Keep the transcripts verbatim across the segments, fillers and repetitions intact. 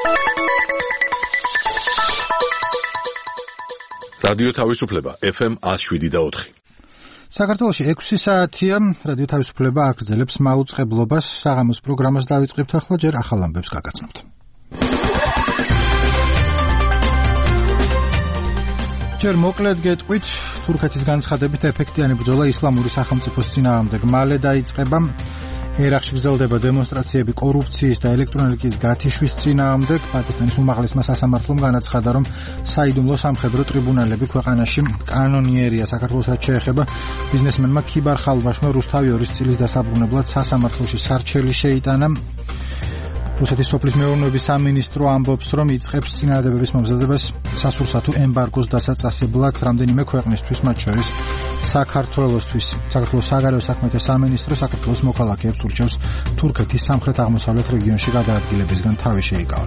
რადიო თავისუფლება ეფ ემ one oh seven და four. საქართველოში ექვსი საათია რადიო თავისუფლება აგრძელებს მაუწყებლობას. საღამოს პროგრამას დავიწყებთ ახლა, ჯერ ახალ ამბებს გაგაცნობთ. ჯერ მოკლედ გეტყვით, თურქეთის განცხადებით ეფექტიანი ბრძოლა ისლამური სახელმწიფოს წინააღმდეგ მალე დაიწყება. ერაყში გრძელდება დემონსტრაციები კორუფციის და ელექტროენერგიის გათიშვის წინააღმდეგ. პაკისტანის უმაღლესმა სასამართლომ განაცხადა, რომ საიდუმლო სამხედრო ტრიბუნალები ქვეყანაში კანონიერია. საქართველოსაც შეეხება ბიზნესმენმა ქიბარ ხალვაშმა რუსთავი ორის წილის დასაბრუნებლად სასამართლოში სარჩელი შეიტანა. რუსეთის სოფლის მეურნეობის სამინისტრო ამბობს, რომ იწყებს წინადადებების მომზადებას სასურსათო ემბარგოს დასაწასებლად რამდენიმე ქვეყნისთვის, მათ შორის საქართველოსთვის. საქართველოს საგარეო საქმეთა სამინისტრო საქართველოს მოქალაქეებს ურჩევს თურქეთის სამხრეთ-აღმოსავლეთ რეგიონში გადაადგილებისგან თავი შეიკავონ.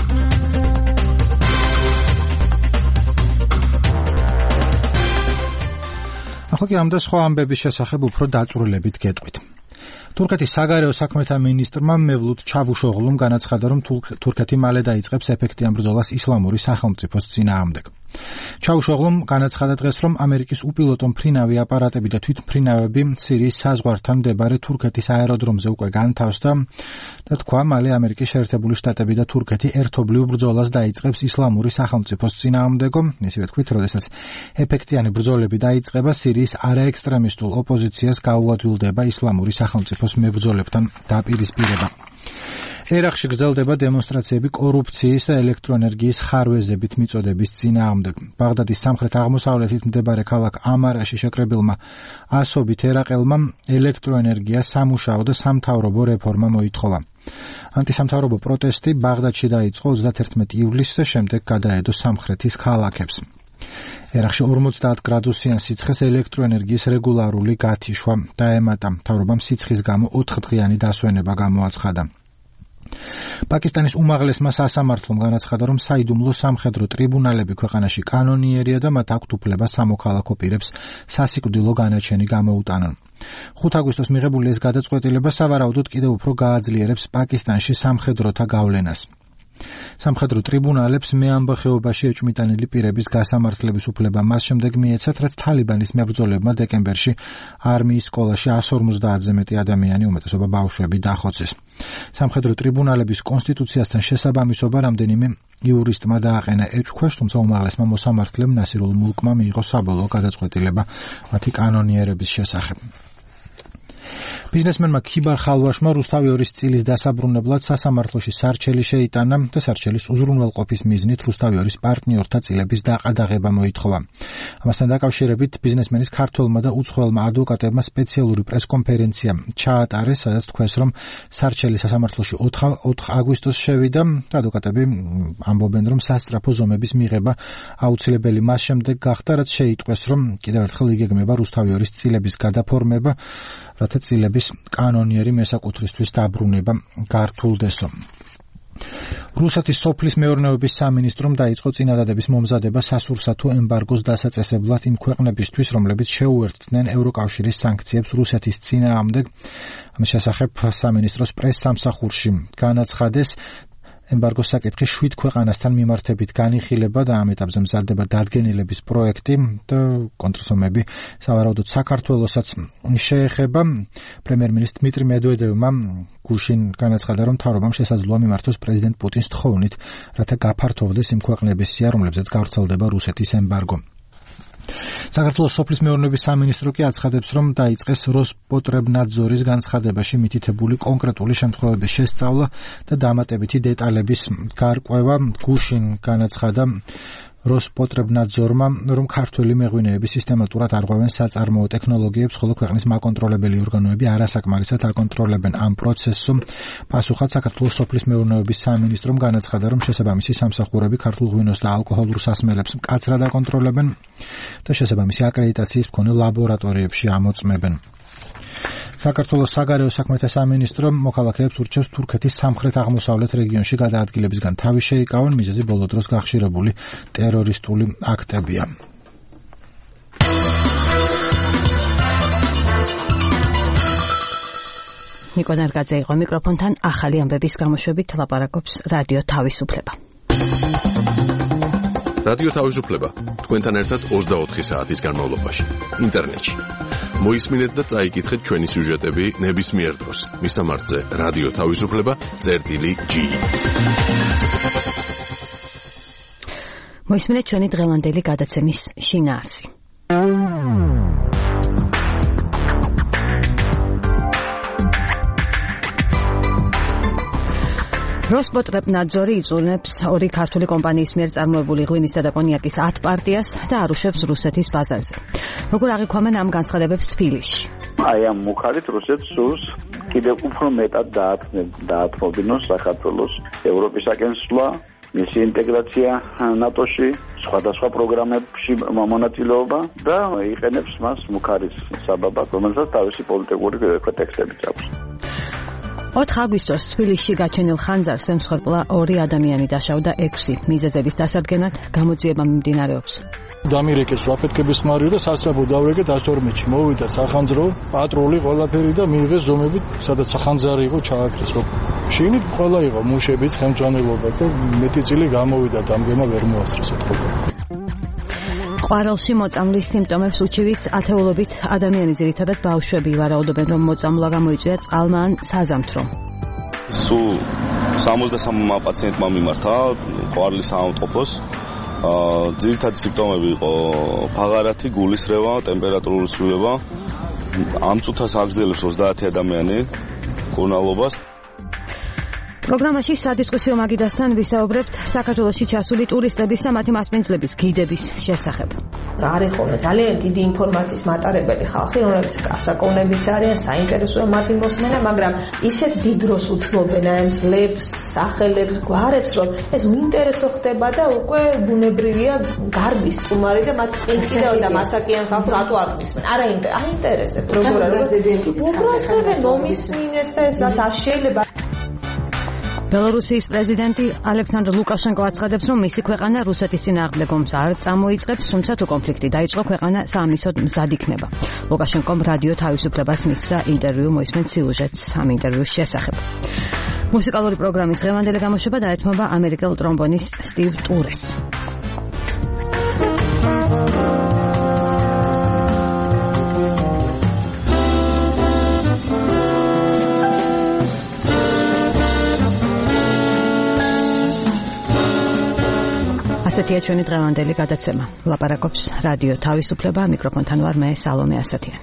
ახლა კი ამ და სხვა ამბების შესახებ უფრო დაწვრილებით გეტყვით. თურქეთის საგარეო საქმეთა მინისტრმა მევლութ ჩავუშოღლუმ განაცხადა, რომ თურქეთი მალე დაიწყებს ეფექტიან ბრძოლას ისლამური სახელმწიფოს წინააღმდეგ. ჩავუშოღლუმ განაცხადა დღეს, რომ ამერიკის უპილოტო მფრინავი აპარატები და თვითმფრინავები სირიის საზღვართან მდებარე თურქეთის აეროდრომზე უკვე განთავსდა და თქვა, მალე ამერიკის შეერთებული შტატები და თურქეთი ერთობლივ ბრძოლას დაიწყებს ისლამური სახელმწიფოს წინააღმდეგო. ისევე თქვით, როდესაც ეფექტიანი ბრძოლები დაიწყება, სირიის არაექსტრემისტულ ოპოზიციას გაუადვილდება ისლამური სახელმწიფოს მებრძოლებთან დაპირისპირება. ერაყში გრძელდება დემონსტრაციები კორუფციის და ელექტროენერგიის ხარვეზებით მიწოდების წინააღმდეგ. ბაღდადის სამხრეთ-აღმოსავლეთით მდებარე ქალაქ ამარაში შეკრებილმა ასობით ერაყელმა ელექტროენერგია, სამუშაო და სამთავრობო რეფორმა მოითხოვა. ანტისამთავრობო პროტესტი ბაღდადში დაიწყო ოცდაათი ივლისს და შემდეგ გადაედო სამხრეთის ქალაქებს. ერაყში ორმოცდაათ გრადუსიან სიცხეს ელექტროენერგიის რეგულარული გათიშვა დაემატა. მთავრობამ სიცხის გამო ოთხდღიანი დასვენება გამოაცხადა. პაკისტანის უმაღლესმა სასამართლომ განაცხადა, რომ საიდუმლო სამხედრო ტრიბუნალები ქვეყანაში კანონიერია და მათ აქვთ უფლება სამოქალაქო პირებს სასიკვდილო განაჩენი გამოუტანონ. ხუთ აგვისტოს მიღებული ეს გადაწყვეტილება სავარაუდოდ კიდევ უფრო გააძლიერებს პაკისტანში სამხედროთა გავლენას. სამხედრო ტრიბუნალებს მეამბახეობაში ეჭვმიტანილი პირების გასამართლების უფლება მას შემდეგ მიეცათ, რაც თალიბანის მებრძოლებმა დეკემბერში არმიის სკოლაში one fifty-ზე მეტი ადამიანი, უმეტესობა ბავშვები, დახოცეს. სამხედრო ტრიბუნალების კონსტიტუციასთან შესაბამისობა რამდენიმე იურისტმა დააყენა ეჭვქვეშ, თუმცა უმაღლესმა მოსამართლემ ნასირულ მულკმა მიიღო საბოლოო გადაწყვეტილება მათი კანონიერების შესახებ. ბიზნესმენმა ქიბარ ხალვაშმა რუსთავი ორის წილის დასაბრუნებლად სასამართლოში სარჩელი შეიტანა და სარჩელის უზრუნველყოფის მიზნით რუსთავი ორის პარტნიორთა წილების დაყადაღება მოითხოვა. ამასთან დაკავშირებით ბიზნესმენის ქართველმა და უცხოელმა ადვოკატებმა სპეციალური პრესკონფერენცია ჩაატარეს, სადაც თქვეს, რომ სარჩელი სასამართლოში ოთხ აგვისტოს შევიდა და ადვოკატები ამბობენ, რომ სასწრაფო ზომების მიღება აუცილებელი მას შემდეგ გახდა, რაც შეიტყვეს, რომ კიდევ ერთხელ იგეგმება რუსთავი ორის წილების გადაფორმება, რათა წილების კანონიერი მესაკუთრისთვის დაბრუნება გართულდესო. რუსეთის სოფლის მეურნეობის სამინისტრომ დაიწყო წინადადების მომზადება სასურსათო ემბარგოს დასაწესებლად იმ ქვეყნებისთვის, რომლებიც შეუერთდნენ ევროკავშირის სანქციებს რუსეთის წინააღმდეგ. ამის შესახებ სამინისტროს პრეს-სამსახურში განაცხადეს, ემბარგოს საკითხი შვიდ ქვეყანასთან მიმართებით განიხილება და ამ ეტაპზე მზადდება დადგენილების პროექტი და კონტრსომები სავარაუდოდ საქართველოსაც შეეხება. პრემიერ-მინისტრ დმიტრი მედვედევმა გუშინ განაცხადა, რომ მთავრობამ შესაძლოა მიმართოს პრეზიდენტ პუტინს თხოვნით, რათა გაფართოვდეს იმ ქვეყნების სია, რომლებზეც გავრცელდება რუსეთის ემბარგო. საქართველოს სოფლის მეურნეობის სამინისტრო კი აცხადებს, რომ დაიწყეს როსპოტრებნადზორის განცხადებაში მითითებული კონკრეტული შემთხვევების შესწავლა და დამატებითი დეტალების გარკვევა. გუშინ განაცხადა როსპოტრებნადზორმა, რომ ქართველი მეღვინეები სისტემატურად არღვევენ საწარმოო ტექნოლოგიებს, ხოლო ქვეყნის მაკონტროლებელი ორგანოები არასაკმარისად აკონტროლებენ ამ პროცესს. პასუხად საქართველოს სოფლის მეურნეობის სამინისტრომ განაცხადა, რომ შესაბამისი სამსახურები ქართულ ღვინოს და ალკოჰოლურ სასმელებს მკაცრად აკონტროლებენ და შესაბამისი აკრედიტაციის მქონე ლაბორატორიებში ამოწმებენ. საქართველოს საგარეო საქმეთა სამინისტრო მოქალაქეებს ურჩევს თურქეთის სამხრეთ-აღმოსავლეთ რეგიონში გადაადგილებისგან თავი შეიკავონ. მიზეზი ბოლო დროს გახშირებული ტერორისტული აქტებია. ნიკო ნარგაძე იყო მიკროფონთან. ახალი ამბების გამოშვებით ლაპარაკობს რადიო თავისუფლება. რადიო თავისუფლება თქვენთან ერთად ოცდაოთხი საათის განმავლობაში ინტერნეტში. მოისმინეთ და წაიკითხეთ ჩვენი სიუჟეტები ნებისმიერ დროს. მისამართზე რადიო თავისუფლება წერტილი ჯი. მოისმინეთ ჩვენი დღევანდელი გადაცემის შინაარსი. როსპოტრებნაძორი იწუნებს ორი ქართული კომპანიის მიერ წარმოებული ღვინისა და კონიაკის ათ პარტიას და არუშევს რუსეთის ბაზარზე. როგორ აღიქვამენ ამ განცხადებებს თბილისში? აი ამ მუხარით რუსეთს სურს კიდევ უფრო მეტად დაათმობინოს საქართველოს ევროპისაკენ სვლა, მისი ინტეგრაცია ნატოში, სხვადასხვა პროგრამებში მონაწილეობა და იყენებს მას მუხარის საბაბად, რომელსაც თავისი პოლიტიკური კონტექსტებიც აქვს. ოთხ აგვისტოს თბილისში გაჩენილ ხანძარს ემსხვერპლა ორი ადამიანი დაშავდა ექვსი მიზეზების დასადგენად გამოძიება მიმდინარეობს. დამირეკეს ვაფეთქების ხმარია და სასწრაფო დავრეკეთ ათს ორმეტში მოვიდა სახანძრო პატრული ყველაფერი და მიიღეს ზომებით სადაც სახანძარი იყო ჩააქრეს რომ შინით ყველა იყო მუშების ხელმძღვანელობა და მეტი წილი გამოვიდა დამგემა ვერ მოასწრეს ეთქობა. ყვარელში მოწამვლის სიმპტომებს უჩივის ათეულობით ადამიანი ძირითადად ბავშვები ვარაუდობენ რომ მოწამვლა გამოიწვია წყალმა ან საზამთრომ. სულ სამოცდასამ პაციენტმა მიმართა ყვარლის საავადმყოფოს. ძირითადი სიმპტომები იყო ფაღარათი, გულისრევა, ტემპერატურული ცვლილება. ამ წუთას აგრძელებს ოცდაათი ადამიანი კურნალობას. პროგრამაში სადისკუსიო მაგიდასთან ვისაუბრებთ საქართველოში ჩასული ტურისტების და მათი მასპინძლების გიდების შესახებ. არ ეხონა ძალიან დიდი ინფორმაციის მატარებელი ხალხი, რომლებიც გასაკონებიც არიან, საინტერესოა მათი მოსმენა, მაგრამ ისეთ დიდ დროს უთმობენ ამ ძლებს, სახელებს, გვარებს, რომ ეს უინტერესო ხდება და უკვე ბუნებრივია გარბის სტუმარი და მათ წინწილეო და მასაკიან ხალხი რატო არ მისმენ. არა აინტერესებს როგორ არის. უბრალოდ მომისმინეთ და ეს რაც არ შეიძლება. ბელორუსიის პრეზიდენტი ალექსანდრ ლუკაშენკო აცხადებს, რომ მისი ქვეყანა რუსეთის წინააღმდეგ ომს არ წამოიწყებს, თუმცა თუ კონფლიქტი დაიწყო, ქვეყანა საამისოდ მზად იქნება. ლუკაშენკომ რადიო თავისუფლებას მისცა ინტერვიუ, მოისმენთ სიუჟეტს ამ ინტერვიუს შესახებ. მუსიკალური პროგრამის დღევანდელი გამოშვება დაეთმობა ამერიკელ ტრომბონის სტივ ტურეს. ასეთია ჩვენი დღევანდელი გადაცემა. ლაპარაკობს რადიო თავისუფლება, მიკროფონთან ვარ მე სალომე ასათიანი.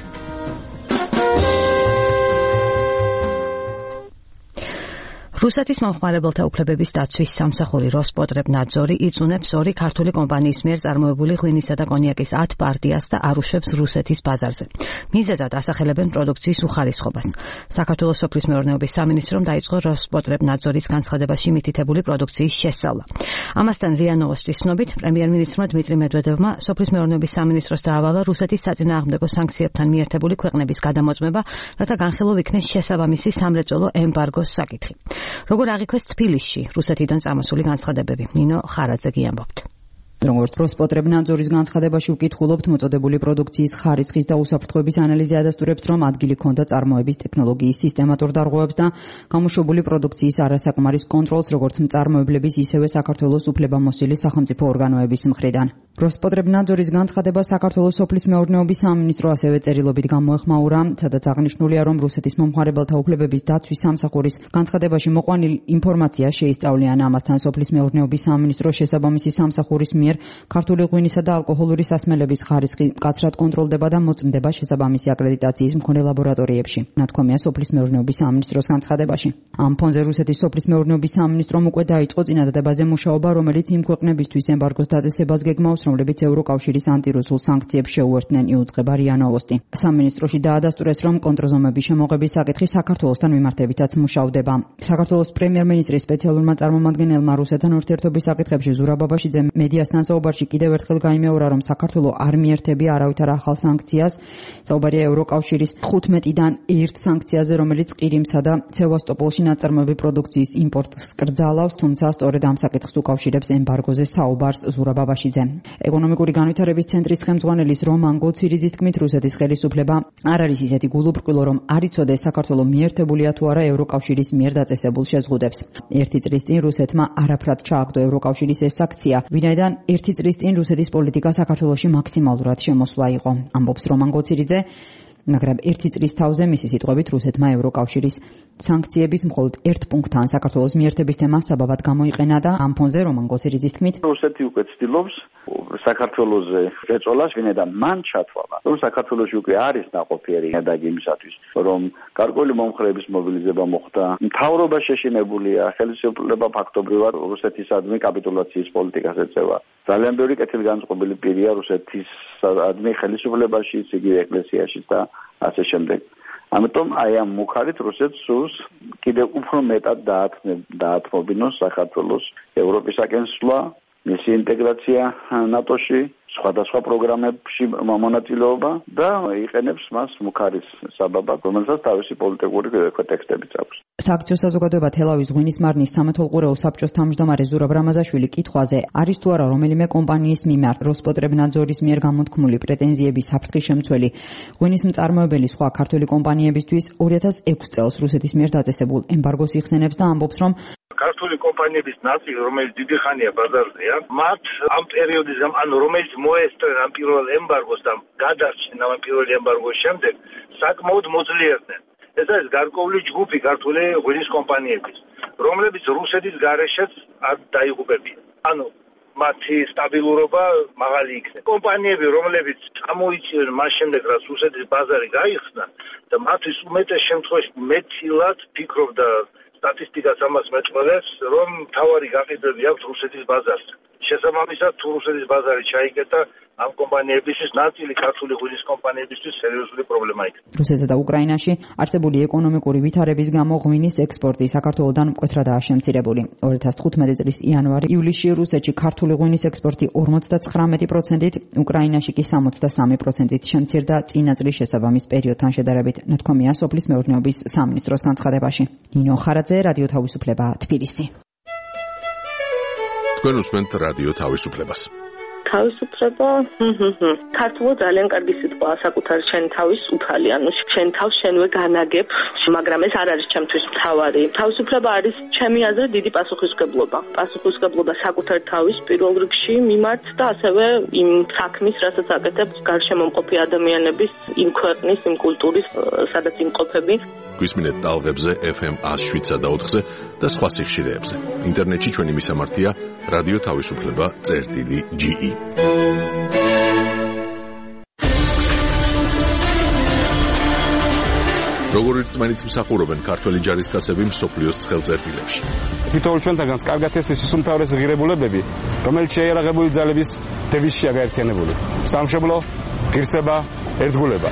რუსეთის მომხმარებელთა უფლებების დაცვის სამსახური როსპოტრებნაძორი იწუნებს ორი ქართული კომპანიის მიერ წარმოებული ღვინისა და კონიაკის ათ პარტიას და არუშევს რუსეთის ბაზარზე. მიზეზად ასახელებენ პროდუქციის უხარისხობას. საქართველოს სოფლის მეურნეობის სამინისტრომ დაიწყო როსპოტრებნაძორის განცხადებაში მითითებული პროდუქციის შესწავლა. ამასთან რია ნოვოსტის ცნობით, პრემიერ-მინისტრმა დმიტრი მედვედევმა სოფლის მეურნეობის სამინისტროს დაავალა რუსეთის საწინააღმდეგო სანქციებთან მიერთებული ქვეყნების გადამოწმება, რათა განხილულ იქნეს შესაბამისი სამრეწველო ემბარგოს საკითხი. როგორ აღიქვეს თბილისში რუსეთიდან წამოსული განცხადებები? ნინო ხარაძე გიამბობთ. როგორც როსპოტრებნაძორის განცხადებაში ვკითხულობთ, მოწოდებული პროდუქციის ხარისხის და უსაფრთხოების ანალიზი ადასტურებს, რომ ადგილი ჰქონდა წარმოების ტექნოლოგიის სისტემატურ დარღვევებს და გამოშვებული პროდუქციის არასაკმარის კონტროლს, როგორც მწარმოებლების, ისევე საქართველოს უფლებამოსილი სახელმწიფო ორგანოების მხრიდან. როსპოტრებნაძორის განცხადება საქართველოს სოფლის მეურნეობის სამინისტრო ასევე წერილობით გამოეხმაურა, სადაც აღნიშნულია, რომ რუსეთის მომხმარებელთა უფლებების დაცვის სამსახურის განცხადებაში მოყვანილ ინფორმაცია შეისწავლიან. ამასთან სოფლის მეურნეობის სამინისტროს შესაბამისი სამსახურის მიერ ქართული ღვინისა და ალკოჰოლური სასმელების ხარისხი მკაცრად კონტროლდება და მოწმდება შესაბამისი აკრედიტაციის მქონე ლაბორატორიებში. ნათქვამია სოფლის მეურნეობის სამინისტროს განცხადებაში. ამ ფონზე რუსეთის სოფლის მეურნეობის სამინისტრომ უკვე დაიწყო წინადადებაზე მუშაობა, რომელიც იმ ქვეყნებისთვის ემბარგოს დაწესებას გეგმავს, რომლებიც ევროკავშირის ანტირუსულ სანქციებს შეუერთდნენ, იუწყება რია ნოვოსტი. სამინისტროში დაადასტურეს, რომ კონტრზომების შემოღების საკითხი საქართველოსთან მიმართებითაც მუშავდება. საქართველოს პრემიერ-მინისტრის სპეციალურმა წარმომადგენელმა რუსეთთან ურთიერთობის საკითხებში ზურაბ აბაშიძემ მედიასთან მედიასთან საუბარში კიდევ ერთხელ გაიმეორა, რომ საქართველო არ მიერთებია არავითარ ახალ სანქციას. საუბარია ევროკავშირის თხუთმეტიდან ერთ სანქციაზე, რომელიც ყირიმსა და სევასტოპოლში ნაწარმოები პროდუქციის იმპორტს კრძალავს, თუმცა სწორედ ამ საკითხს უკავშირებს ემბარგოზე საუბარს ზურაბ ბაბაშიძე. ეკონომიკური განვითარების ცენტრის ხელმძღვანელის რომან გოცირიძის თქმით, რუსეთის ხელისუფლება არ არის ისეთი გულუბრყვილო, რომ არ იცოდეს საქართველო მიერთებულია თუ არა ევროკავშირის მიერ დაწესებულ შეზღუდვებს. ერთი წლის წინ რუსეთმა არაფრად ჩააგდო ევროკავშირის ეს აქცია, ვინაიდან ერთი წლის წინ რუსეთის პოლიტიკა საქართველოში მაქსიმალურად შემოსვლა იყო. ამბობს რომან გოცირიძე, მაგრამ ერთი წლის თავზე მისი სიტყვებით რუსეთმა ევროკავშირის სანქციების მხოლოდ ერთ პუნქტთან საქართველოს მიერთების თემა საბაბად გამოიყენა და ამ ფონზე რომან გოცირიძის თქმით, რუსეთი უკვე ცდილობს საქართველოზე შეწოლას, ვინაიდან მან ჩათვალა, რომ საქართველოში უკვე არის ნაყოფიერი ნიადაგი იმისათვის, რომ გარკვეული მომხრეების მობილიზება მოხდა, მთავრობა შეშინებულია, ხელისუფლება ფაქტობრივად რუსეთისადმი კაპიტულაციის პოლიტიკას ეწევა. ძალიან ბევრი კეთილგანწყობილი პირია რუსეთისადმი ხელისუფლებაშიც, იგივე ეკლესიაშიც და ასე შემდეგ. ამიტომ აი ამ მუხარით რუსეთს სურს კიდევ უფრო მეტად დაათმობინოს საქართველოს ევროპისაკენ სვლა, მისი ინტეგრაცია ნატოში, სხვადასხვა პროგრამებში მონაწილეობა და იყენებს მას მუხარის საბაბად, რომელსაც თავისი პოლიტიკური კონტექსტებიც აქვს. სააქციო საზოგადოება თელავის ღვინის მარნის სამეთვალყურეო საბჭოს თავმჯდომარე ზურაბ რამაზაშვილი კითხვაზე, არის თუ არა რომელიმე კომპანიის მიმართ როსპოტრებნაძორის მიერ გამოთქმული პრეტენზიების საფრთხის შემცველი ღვინის მწარმოებელი სხვა ქართული კომპანიებისთვის ორი ათას ექვსი წელს რუსეთის მიერ დაწესებულ ემბარგოს იხსენებს და ამბობს, რომ ქართული კომპანიების ნაწილი, რომელიც დიდი ხანია ბაზარზეა, მათ ამ პერიოდის გამ, ანუ რომელიც მოესწრენ ამ პირველ ემბარგოს და გადარჩნენ ამ პირველ ემბარგოს შემდეგ, საკმაოდ მოძლიერდნენ. ეს არის გარკვეული ჯგუფი ქართული ღვინის კომპანიების, რომლებიც რუსეთის გარეშეც არ დაიღუპებიან. ანუ მათი სტაბილურობა მაღალი იქნება. კომპანიები, რომლებიც წამოიწევენ მას შემდეგ, რაც რუსეთის ბაზარი გაიხსნა და მათთვის უმეტეს შემთხვევაში მეტილად ფიქრობდა სტატისტიკაც ამას მეწოდებს, რომ თავარი გაყიდვები აქვს რუსეთის ბაზარზე. შესაბამისად, თუ რუსეთის ბაზარი ჩაიკეტა, ამ კომპანიებისთვის, ნაწილი ქართული ღვინის კომპანიებისთვის სერიოზული პრობლემა იქნება. რუსეთსა და უკრაინაში არსებული ეკონომიკური ვითარების გამო ღვინის ექსპორტი საქართველოდან მკვეთრადაა შემცირებული. ორი ათას თხუთმეტი წლის იანვარი-ივლისში რუსეთში ქართული ღვინის ექსპორტი ორმოცდათხრამეტი პროცენტით, უკრაინაში კი სამოცდასამი პროცენტით შემცირდა წინა წლის შესაბამის პერიოდთან შედარებით, ნათქვამია სოფლის მეურნეობის სამინისტროს განცხადებაში. ნინო ხარაძე, რადიო თავისუფლება, თბილისი. თქვენ უსმენთ რადიო თავისუფლებას. თავისუფლება, ქართულად ძალიან კარგი სიტყვაა, საკუთარ შენ თავის უფალი, ანუ შენ თავს შენვე განაგებ, მაგრამ ეს არ არის ჩემთვის მთავარი. თავისუფლება არის ჩემი აზრით დიდი პასუხისმგებლობა. პასუხისმგებლობა საკუთარ თავის პირველ რიგში მიმართ და ასევე იმ საქმის, რასაც აკეთებ გარშემომყოფი ადამიანების, იმ ქვეყნის, იმ კულტურის, სადაც იმყოფები. გვისმინეთ ტალღებზე ეფ ემ ათს შვიდსა და ოთხზე და სხვა სიხშირეებზე. ინტერნეტში ჩვენი მისამართია რადიო თავისუფლება წერტილი ჯი ი. როგორ რწმენით მსახურობენ ქართველი ჯარისკაცები მსოფლიოს ცხელ წერტილებში. თითოეულ ჩვენთაგანს კარგად ესმის ის უმთავრესი ღირებულებები, რომელიც შეიარაღებული ძალების დევიზშია გაერთიანებული. სამშობლო, ღირსება, ერთგულება.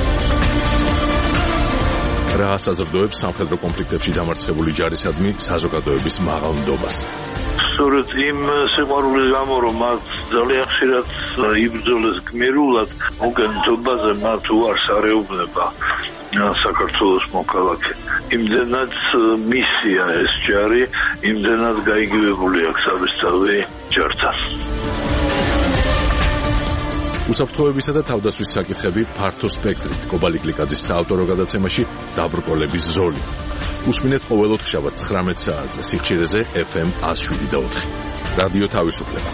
რა საზრდოებს სამხედრო კონფლიქტებში დამარცხებული ჯარისადმი საზოგადოების მაღალ ნდობას. სწორედ იმ სიყვარულის გამო, რომ მათ ძალიან ხშირად იბრძოლეს გმირულად, მოგენთობაზე მათ უარს არეუბნება საქართველოს მოქალაქე. იმდენად მისია ეს ჯარი, იმდენად გაიგივებული აქვს საბესწავლი ჯართან. უსაფრთხოებისა და თავდაცვის საკითხები ფართო სპექტრით. კობალი გლიკაძის საავტორო გადაცემაში დაბრკოლების ზოლი. უსმინეთ ყოველ ოთხშაბათ ცხრამეტ საათზე სიხშირეზე ეფ ემ ათს შვიდი და ოთხი. რადიო თავისუფლება.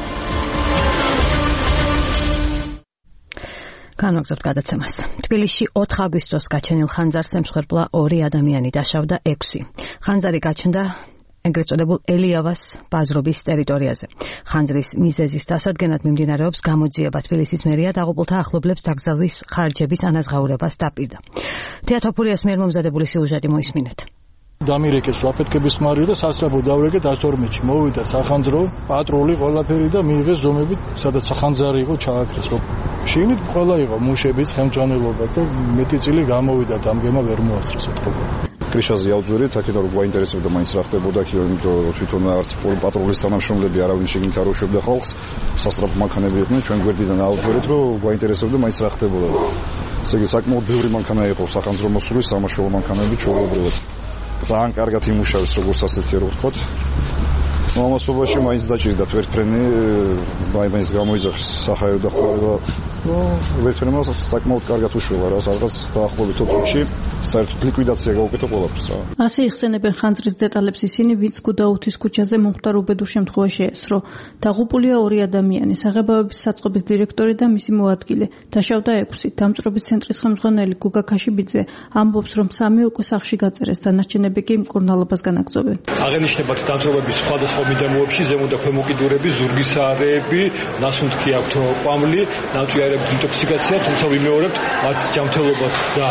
განვაგრძობთ გადაცემას. თბილისში ოთხ აგვისტოს გაჩენილ ხანძარს ემსხვერპლა ორი ადამიანი, დაშავდა ექვსი. ხანძარი გაჩნდა ეგრეთ წოდებულ ელიავას ბაზრობის ტერიტორიაზე. ხანძრის მიზეზის დასადგენად მიმდინარეობს გამოძიება. თბილისის მერია დაღუპულთა ახლობლებს დაკრძალვის ხარჯების ანაზღაურებას დაპირდა. თეატროფურიას მიერ მომზადებული სიუჟეტი მოისმინეთ. დამირეკეს ვაფეთქების მარიო და სასწრაფო დავრეკეთ ას ორმეტში. მოვიდა სახანძრო, პატრული ყველაფერი და მიიღეს ზომებით, სადაც სახანძარი იყო ჩააქრეს. შიგნით ყველა იყო მუშების ხელმძღვანელობა და მეტი წილი გამოვიდა დამგემა ვერ მოასწრეს ეთქობა. კრიშაზე ავძვირით, აქეთ რომ გვაინტერესებდა მაინც რა ხდებოდა იქ, იმიტომ თვითონ არც პატრულის თანამშრომლები არავინ შეგინთ არ უშვებდა ხალხს, სასწრაფო მანქანები იყვნენ, ჩვენ გვერდიდან ავძვირით, რომ გვაინტერესებდა მაინც რა ხდებოდა. ესე იგი საკმაოდ ბევრი მანქანა იყო სახანძრო მოსული, სამაშველო მანქანები ჩვეულებრივად. ძალიან კარგად იმუშავეს როგორც ასეთი რო ვთქვათ. მომასობაში მაინც დაჭირდა ვერტფრენი, მაინც გამოიძახეს სახაირო დახმარება. ნუ ვერტფრენმა საკმაოდ კარგად უშველა რა, სადღაც დაახლოებით ოთხ წუთში საერთოდ ლიკვიდაცია გაუკეთა ყველაფერს რა. ასე იხსენებენ ხანძრის დეტალებს ისინი, ვინც გუდაუთის ქუჩაზე მომხდარ უბედურ შემთხვევაში ესრო. დაღუპულია ორი ადამიანი, საღებავების საწყობის დირექტორი და მისი მოადგილე. დაშავდა ექვსი. დამწვრობის ცენტრის ხელმძღვანელი გუგა ქაშიბიძე ამბობს, რომ სამი უკვე სახლში გაწერეს, დანარჩენები კი მკურნალობას განაგრძობენ. აღენიშნებათ დამწვრობების სხვადასხვა მიდამოებში ზემო და ქვემო კიდურები, ზურგისარეები, ნასუნთქი აქვთ ყვამლი, ნაჭიერებთ ინტოქსიკაცია, თუმცა ვიმეორებთ მათ ჯანმრთელობას და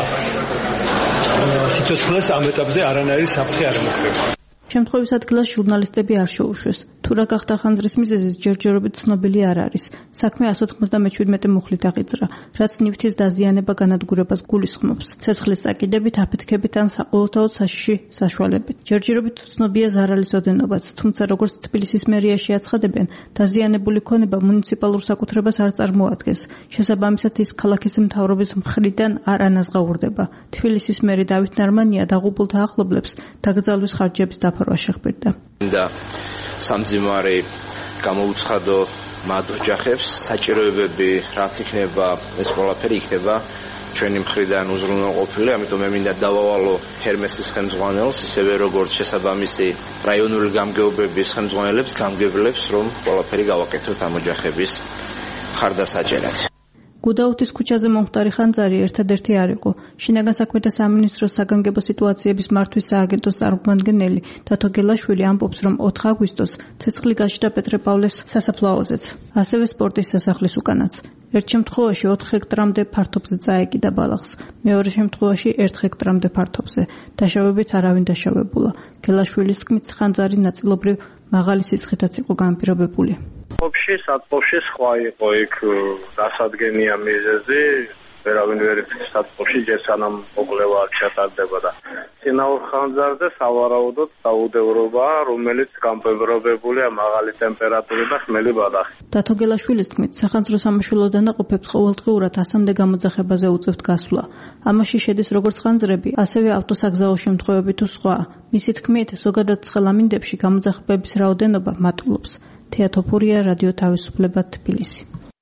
სიცოცხლეს ამ ეტაპზე არანაირი საფრთხე არ მოხდება. შემთხვევის ადგილას ჟურნალისტები არ შეუშვეს. თუ რა გახდა ხანძრის მიზეზი ჯერჯერობით ცნობილი არ არის. საქმე εκατს ოცდამეჩვიდმეტი მუხლით აღიძრა, რაც ნივთის დაზიანება განადგურებას გულისხმობს. ცეცხლის წაკიდებით, აფეთქებით ან საყოველთაოდ საშიში საშუალებით. ჯერჯერობით ცნობია ზარალის ოდენობაც, თუმცა როგორც თბილისის მერიაში აცხადებენ, დაზიანებული ქონება მუნიციპალურ საკუთრებას არ წარმოადგენს. შესაბამისად ის ქალაქის მთავრობის მხრიდან არ ანაზღაურდება. თბილისის მერი დავით ნარმანია დაღუპულთა ახლობლებს დაკრძალვის ხარჯების დაფარვა შეხვდა. და სამძიმარე გამოუცხადო მათ ოჯახებს საჭიროებები რაც იქნება ეს ყველაფერი იქნება ჩვენი მხრიდან უზრუნველყოფილი, ამიტომ მე მინდა დავავალო ჰერმესის ხელმძღვანელს, ისევე როგორც შესაბამისი რაიონული გამგეობების ხელმძღვანელებს, გამგებლებს, რომ ყველაფერი გავაკეთოთ ამ ოჯახების ხარდასაჭერად. გუდაუთის ქუჩაზე მომხდარი ხანძარი ერთადერთი არ იყო. შინაგან საქმეთა სამინისტროს საგანგებო სიტუაციების მართვის სააგენტოს წარმომადგენელი დათო გელაშვილი ამბობს, რომ ოთხ აგვისტოს ცეცხლი გაჩნდა პეტრე-პავლეს სასაფლაოზეც, ასევე სპორტის სასახლის უკანაც. ერთ შემთხვევაში ოთხ ჰექტრამდე ფართობზე წაეკიდა ბალახს, მეორე შემთხვევაში ერთ ჰექტრამდე ფართობზე. დაშავებით არავინ დაშავებულა. გელაშვილის თქმით, ხანძარი ნაწილობრივ მაღალი სისხლითაც იყო განპირობებული. ოფში საწყობში სხვა იყო იქ დასადგენია მიზეზი, ვერავინ ვერ იცის საწყობში ჯერ სანამ მოკვლევა არ ჩატარდებოდა. წინაურ ხანძარზე სავარაუდოდ დაუდევრობა, რომელიც განპირობებულია მაღალი ტემპერატურით და ხმელი ბალახით. დათო გელაშვილის თქმით, სახანძრო სამაშველო დანაყოფებს ყოველდღიურად ასამდე გამოძახებაზე უწევთ გასვლა. ამაში შედის როგორც ხანძრები, ასევე ავტოსაგზაო შემთხვევები თუ სხვა. მისი თქმით, ზოგადად ცხელამინდებში გამოძახებების რაოდენობა მატულობს. თეატოფურია, რადიო თავისუფლება, თბილისი.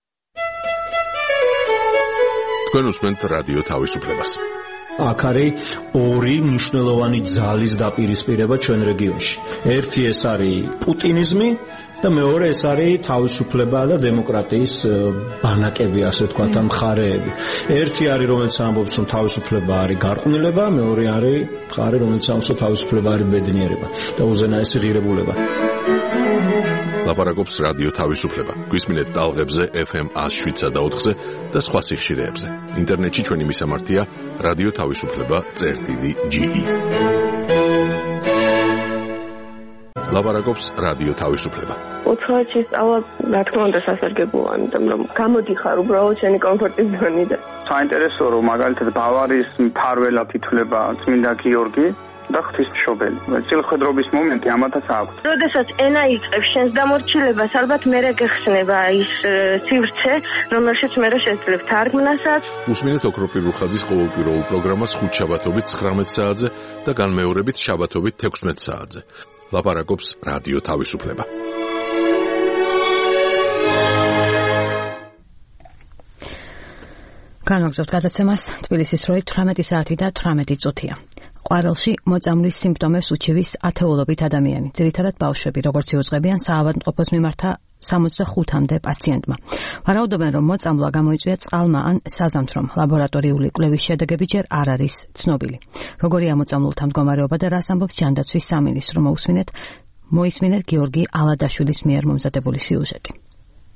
თქვენ უსმენთ რადიო თავისუფლებას. აქ არის ორი მნიშვნელოვანი ძალის დაპირისპირება ჩვენ რეგიონში. ერთი ეს არის პუტინიზმი და მეორე ეს არის თავისუფლება და დემოკრატიის ბანაკები, ასე ვთქვათ, ამ მხარეები. ერთი არის, რომელიც ამბობს, რომ თავისუფლება არის გარყვნილება, მეორე არის მხარე, რომელიც ამბობს, რომ თავისუფლება არის ბედნიერება და უზენაესი ღირებულება. ლაპარაკობს რადიო თავისუფლება. გვისმინეთ ტალღებზე ეფ ემ ას შვიდსა და ოთხზე და სხვა სიხშირეებზე. ინტერნეტში ჩვენი მისამართია რადიო თავისუფლება წერტილი ჯი ი. ლაპარაკობს რადიო თავისუფლება. ოთხივე სწავლა რა თქმა უნდა სასარგებლოა, იმიტომ რომ გამოდიხარ უბრალოდ შენი კომფორტის ზონიდან. საინტერესო რომ მაგალითად ბავარიის მფარველად ითვლება წმინდა გიორგი და ღვთისმშობელი. წილხედრობის მომენტი ამათაც აქვს. როდესაც ენა იწყებს შენს დამორჩილებას, ალბათ მერე გეხსნება ის სივრცე, რომელშიც მერე შეძლებ თარგმნასაც. უსმინეთ ოქროპირ რუხაძის ყოველკვირეულ პროგრამას ხუთ შაბათობით ცხრამეტ საათზე და განმეორებით შაბათობით თექვსმეტ საათზე. ლაპარაკობს რადიო თავისუფლება. განვაგრძობთ გადაცემას. თბილისის დროით თვრამეტი საათი და თვრამეტი წუთია. ყვარელში მოწამვლის სიმპტომებს უჩივის ათეულობით ადამიანი, ძირითადად ბავშვები, როგორც იუწყებიან საავადმყოფოს მიმართა სამოცდახუთამდე პაციენტმა. ვარაუდობენ, რომ მოწამვლა გამოიწვია წყალმა ან საზამთრომ. ლაბორატორიული კვლევის შედეგები ჯერ არ არის ცნობილი. როგორია მოწამვლულთა მდგომარეობა და რას ამბობს ჯანდაცვის სამინისტრო, მოусმინეთ მოისმინეთ გიორგი ალადაშვილის მიერ მომზადებული სიუჟეტი.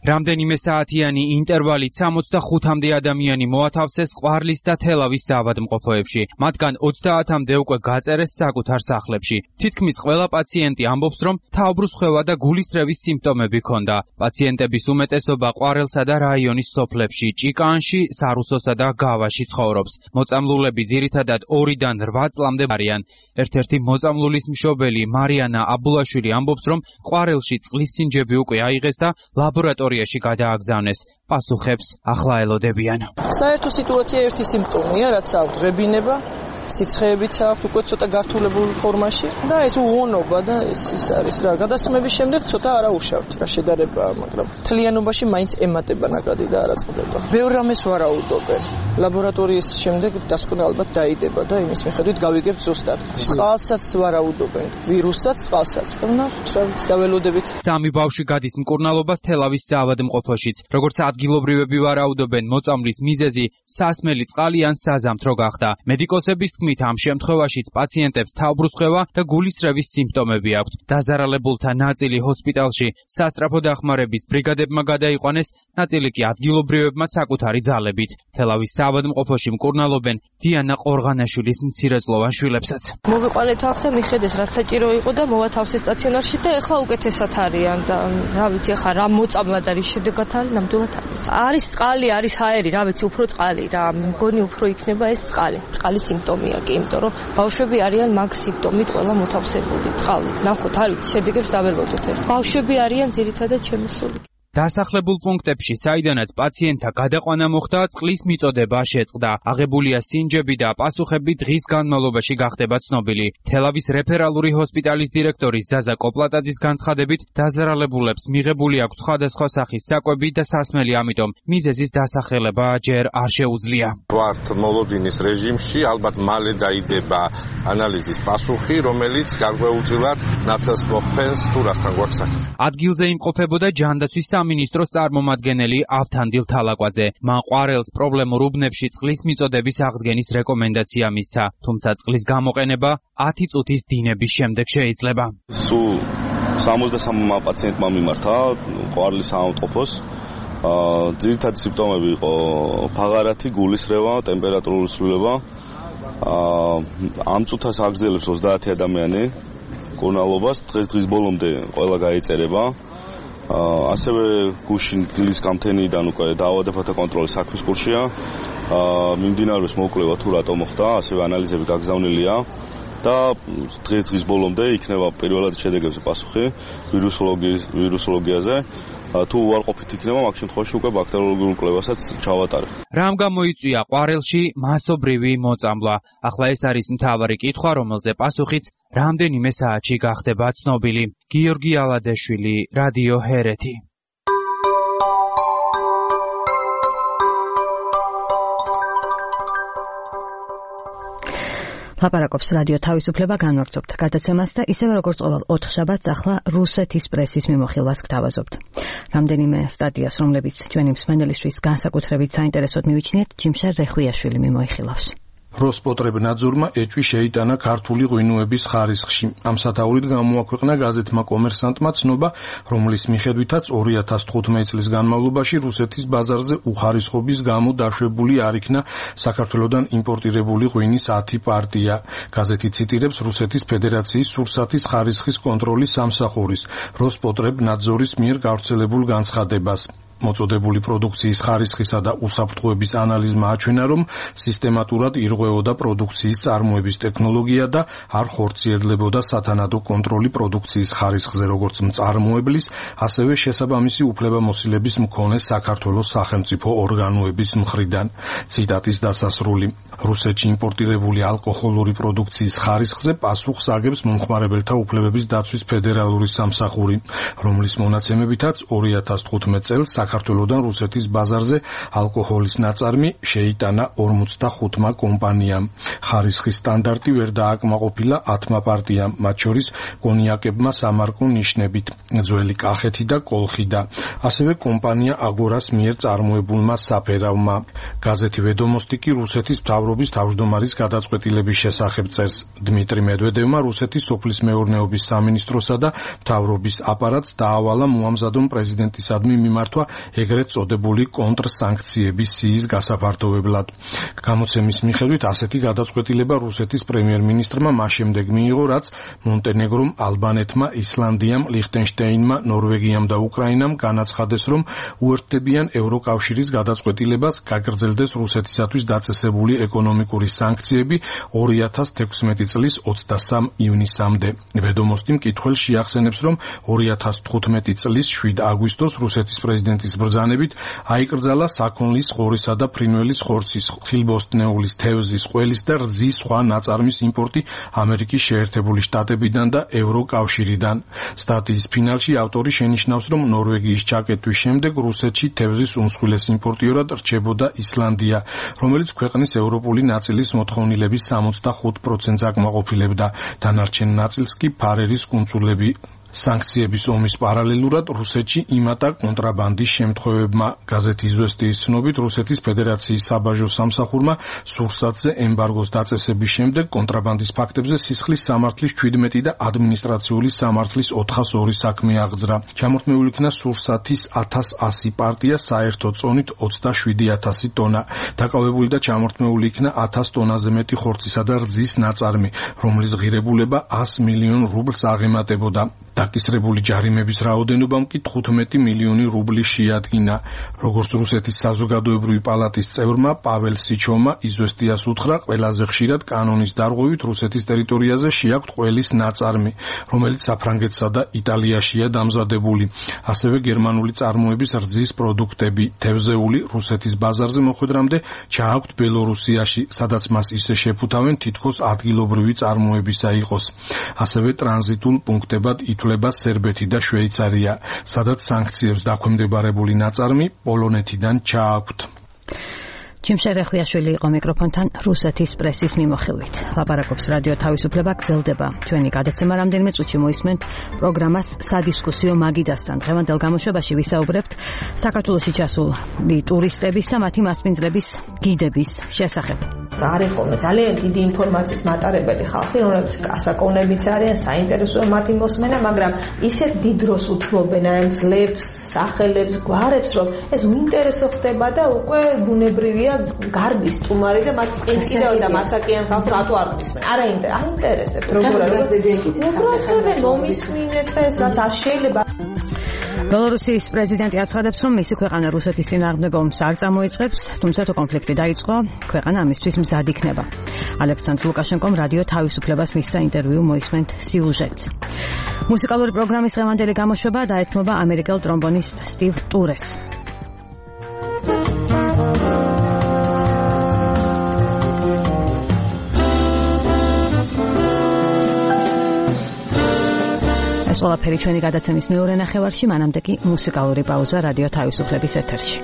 რამდენიმე საათიანი ინტერვალით სამოცდახუთამდე ადამიანი მოათავსეს ყვარლის და თელავის საავადმყოფოებში. მათგან ოცდაათამდე უკვე გაწერეს საკუთარ სახლებში. თითქმის ყველა პაციენტი ამბობს, რომ თავბრუსხვევა და გულისრევის სიმპტომები ჰქონდა. პაციენტების უმეტესობა ყვარელსა და რაიონის სოფლებში, ჭიკაანში, სარუსოსა და გავაში ცხოვრობს. მოწამლულები ძირითადად ორიდან რვა წლამდე არიან. ერთ-ერთი მოწამლულის მშობელი მარიანა აბულაშვილი ამბობს, რომ ყვარელში წყლის სინჯები უკვე აიღეს და ლაბორატორიაში გადააგზავნეს. პასუხებს ახლა ელოდებიან. საერთო სიტუაცია ერთი სიმპტომია, რაც აქვს ღებინება, სიცხეებიც აქვს უკვე ცოტა გართულებულ ფორმაში და ეს უღონობა და ეს ის არის რა. გადასმების შემდეგ ცოტა არაუშავთ რა შედარებაა, მაგრამ თლიანობაში მაინც ემატება ნაკადი და არა წყდება. ბევრ რამეს ვარაუდობენ. ლაბორატორიის შემდეგ დასკვნა ალბათ დაიდება და იმის მიხედვით გავიგებთ ზუსტად. წყალსაც ვარაუდობენ, ვირუსსაც, წყალსაც. და ვნახოთ რა ვიცი, დაველოდებით. სამი ბავშვი გადის მკურნალობას თელავის საავადმყოფოშიც. როგორც ადგილობრივები ვარაუდობენ, მოწამვლის მიზეზი სასმელი წყალი ან საზამთრო გახდა. მედიკოსების თქმით, ამ შემთხვევაშიც პაციენტებს თავბრუსხვევა და გულისრევის სიმპტომები აქვთ. დაზარალებულთა ნაწილი ჰოსპიტალში სასწრაფო დახმარების ბრიგადებმა გადაიყვანეს, ნაწილი კი ადგილობრივებმა საკუთარი ძალებით. თელავის საავადმყოფოში მკურნალობენ დიანა ყორღანაშვილის მცირეწლოვან შვილებსაც. მოვიყვანეთ აქ და მიხედეს, რაც საჭირო იყო და მოვათავსეს სტაციონარში და ეხლა უკეთესად არიან და რა ვიცი, ეხლა რა მოწამლად არის შედეგად არის, ნამდვილად არის. არის წყალი, არის ჰაერი, რა ვიცი, უფრო წყალი რა, მგონი უფრო იქნება ეს წყალი. წყალის სიმპტომია კი, იმიტომ რომ ბავშვები არიან მაგ სიმპტომით ყველა მოთავსებული წყალით. ნახოთ, არ ვიცი, შედეგებს დაველოდოთ. ბავშვები არიან ძირითადად შემოსული. დასახლებულ პუნქტებში, საიდანაც პაციენტთა გადაყვანა მოხდა, წყლის მიწოდება შეწყდა. აღებულია სინჯები და პასუხები დღის განმავლობაში გახდება ცნობილი. თელავის რეფერალური ჰოსპიტალის დირექტორი ზაზა კოპლატაძის განცხადებით, დაზარალებულებს მიღებული აქვს სხვადასხვა სახის საკვები და სასმელი, ამიტომ მიზეზის დასახელება ჯერ არ შეუძლია. ვართ მოლოდინის რეჟიმში, ალბათ მალე დაიდება ანალიზის პასუხი, რომელიც გარკვეულწილად ნათელს მოხდენს თუ რასთან გვაქვს საქმე. ადგილზე იმყოფებოდა ჯანდაცვის სამინისტროს წარმომადგენელი ავთანდილ თალაკვაძე. მან ყვარელს პრობლემურ უბნებში წყლის მიწოდების აღდგენის რეკომენდაცია მისცა, თუმცა წყლის გამოყენება ათი წუთის დინების შემდეგ შეიძლება. სულ სამოცდასამმა პაციენტმა მიმართა ყვარლის საავადმყოფოს. ძირითადი სიმპტომები იყო ფაღარათი, გულისრევა, ტემპერატურული ცვლილება. ამ წუთას აგრძელებს ოცდაათი ადამიანი მკურნალობას, დღეს დღის ბოლომდე ყველა გაიწერება. ასევე გუშინ დილის გამთენიიდან უკვე დაავადებათა კონტროლის საქმის კურსია. მიმდინარეობს მოკვლევა თუ რატომ მოხდა, ასევე ანალიზები გაგზავნილია და დღეს დღის ბოლომდე იქნება პირველად შედეგებზე პასუხი ვირუსოლოგიის ვირუსოლოგიაზე. თუ უარყოფით იქნება, მაგ შემთხვევაში უკვე ბაქტერიოლოგიურ კვლევასაც ჩავატარებ. რამ გამოიწვია ყვარელში მასობრივი მოწამვლა? ახლა ეს არის მთავარი კითხვა, რომელზე პასუხიც რამდენიმე საათში გახდება ცნობილი. გიორგი ალადეშვილი, რადიო ჰერეთი. ლაპარაკობს რადიო თავისუფლება, განვაგრძობთ გადაცემას და ისევე როგორც ყოველ ოთხშაბათს ახლა რუსეთის პრესის მიმოხილვას გთავაზობთ. რამდენიმე სტატიას, რომლებიც ჩვენი მსმენელისთვის განსაკუთრებით საინტერესოდ მივიჩნიეთ, ჯიმშარ რეხვიაშვილი მიმოიხილავს. როსპოტრებნაძორმა ეჭვი შეიტანა ქართული ღვინოების ხარისხში. ამ სათაურით გამოაქვეყნა გაზეთმა კომერსანტმა ცნობა, რომლის მიხედვითაც ორი ათას თხუთმეტი წლის განმავლობაში რუსეთის ბაზარზე უხარისხობის გამო დაშვებული არ იქნა საქართველოდან იმპორტირებული ღვინის ათი პარტია. გაზეთი ციტირებს რუსეთის ფედერაციის სურსათის ხარისხის კონტროლის სამსახურის როსპოტრებნაძორის მიერ გავრცელებულ განცხადებას. მოწოდებული პროდუქციის ხარისხისა და უსაფრთხოების ანალიზმა აჩვენა, რომ სისტემატურად ირღვეოდა პროდუქციის წარმოების ტექნოლოგია და არ ხორციელდებოდა სათანადო კონტროლი პროდუქციის ხარისხზე, როგორც მწარმოებლის, ასევე შესაბამისი უფლებამოსილების მქონე საქართველოს სახელმწიფო ორგანოების მხრიდან. ციტატის დასასრული. რუსეთში იმპორტირებული ალკოჰოლური პროდუქციის ხარისხზე პასუხს აგებს მომხმარებელთა უფლებების დაცვის ფედერალური სამსახური, რომლის მონაცემებითაც ორი ათას თხუთმეტი წელს საქართველოდან რუსეთის ბაზარზე ალკოჰოლის ნაწარმი შეიტანა ორმოცდახუთმა კომპანიამ. ხარისხის სტანდარტი ვერ დააკმაყოფილა ათმა პარტიამ, მათ შორის კონიაკებმა სამარკო ნიშნებით, ძველი კახეთი და კოლხიდა, ასევე კომპანია აგორას მიერ წარმოებულმა საფერავმა. გაზეთი ვედომოსტი კი რუსეთის მთავრობის თავმჯდომარის გადაწყვეტილების შესახებ წერს. დმიტრი მედვედევმა რუსეთის სოფლის მეურნეობის სამინისტროსა და მთავრობის აპარატს დაავალა მოამზადონ პრეზიდენტისადმი მიმართვა ეგრეთ წოდებული კონტრსანქციების სიის გასაფართოვებლად. გამოცემის მიხედვით ასეთი გადაწყვეტილება რუსეთის პრემიერ-მინისტრმა მას შემდეგ მიიღო, რაც მონტენეგრომ, ალბანეთმა, ისლანდიამ, ლიხტენშტეინმა, ნორვეგიამ და უკრაინამ განაცხადეს, რომ უერთდებიან ევროკავშირის გადაწყვეტილებას გაგრძელდეს რუსეთისათვის დაწესებული ეკონომიკური სანქციები ორი ათას თექვსმეტი წლის ოცდასამ ივნისამდე. ვედომოსტი მკითხველს შეახსენებს, რომ ორი ათას თხუთმეტი წლის შვიდ აგვისტოს რუსეთის პრეზიდენტის ბრძანებით აიკრძალა საქონლის, ღორისა და ფრინველის ხორცის, ხილბოსტნეულის, თევზის, ყველის და რძის სხვა ნაწარმის იმპორტი ამერიკის შეერთებული შტატებიდან და ევროკავშირიდან. სტატიის ფინალში ავტორი შენიშნავს, რომ ნორვეგიის ჩაკეტვის შემდეგ რუსეთში თევზის უმსხვილეს იმპორტიორად რჩებოდა ისლანდია, რომელიც ქვეყნის ევროპული ნაწილის მოთხოვნილების სამოცდახუთ პროცენტს აკმაყოფილებდა. დანარჩენ ნაწილს კი ფარერის კუნძულები. სანქციების ომის პარალელურად რუსეთში იმატა კონტრაბანდის შემთხვევებმა. გაზეთი იზვესტიის ცნობით რუსეთის ფედერაციის საბაჟო სამსახურმა სურსათზე ემბარგოს დაწესების შემდეგ კონტრაბანდის ფაქტებზე სისხლის სამართლის ჩვიდმეტი და ადმინისტრაციული სამართლის ოთხას ორი საქმე აღძრა. ჩამორთმეული იქნა სურსათის ათას ასი პარტია საერთო წონით ოცდაშვიდი ათასი ტონა. დაკავებული და ჩამორთმეული იქნა ათას ტონაზე მეტი ხორცისა და რძის ნაწარმი, რომლის ღირებულება ას მილიონ რუბლს აღემატებოდა. დაკისრებული ჯარიმების რაოდენობამ კი თხუთმეტი მილიონი რუბლი შეადგინა. როგორც რუსეთის საზოგადოებრივი პალატის წევრმა პაվել სიჩოვმა იზვესტიას უთხრა, ყველაზე ხშირად კანონის დარღვევით რუსეთის ტერიტორიაზე შეაქვთ ყველის ნაწარმი, რომელიც საფრანგეთსა და იტალიაშია დამზადებული. ასევე გერმანული წარმოების რძის პროდუქტები, თევზეული რუსეთის ბაზარზე მოხვედრამდე ჩააქვთ ბელორუსიაში, სადაც მას ისე შეფუთავენ, თითქოს ადგილობრივი წარმოებისა იყოს. ასევე ტრანზიტულ პუნქტებად ითვლება სერბეთი და შვეიცარია, სადაც სანქციებს დაქვემდებარებული ნაწარმი პოლონეთიდან ჩააქვთ. ჩიმშე რეხვიაშვილი იყო მიკროფონთან რუსეთის პრესის მიმოხილვით. ლაპარაკობს რადიო თავისუფლება, გრძელდება ჩვენი გადაცემა. რამდენიმე წუთში მოისმენთ პროგრამას სადისკუსიო მაგიდასთან. დღევანდელ გამოშვებაში ვისაუბრებთ საქართველოში ჩასული ტურისტების და მათი მასპინძლების გიდების შესახებ. არის ხოლმე ძალიან დიდი ინფორმაციის მატარებელი ხალხი, რომლებიც გასაკონებიც არიან, საინტერესოა მათი მოსმენა, მაგრამ ისეთ დიდ დროს უთმობენ აი ამ ძლებს, სახელებს, გვარებს, რომ ეს უინტერესო ხდება და უკვე ბუნებრივია გარბის სტუმარი და მათ წინს კიდევ და მასაკიან ხალხს რატო არ მისმენ? არა ინტერესებთ როგორ არის? უბრალოდ მომისმინეთ და ეს რაც არ შეიძლება. ბელორუსიის პრეზიდენტი აცხადებს, რომ მისი ქვეყანა რუსეთის წინააღმდეგ ომს არ წამოიწყებს, თუმცა თუ კონფლიქტი დაიწყო, ქვეყანა ამისთვის მზად იქნება. ალექსანდრ ლუკაშენკომ რადიო თავისუფლებას მისცა ინტერვიუ, მოისმენთ სიუჟეტს. მუსიკალური პროგრამის დღევანდელი გამოშვება დაეთმობა ამერიკელ ტრომბონისტ სტივ ტურეს. ეს ყველაფერი ჩვენი გადაცემის მეორე ნახევარში, მანამდე კი მუსიკალური პაუზა რადიო თავისუფლების ეთერში.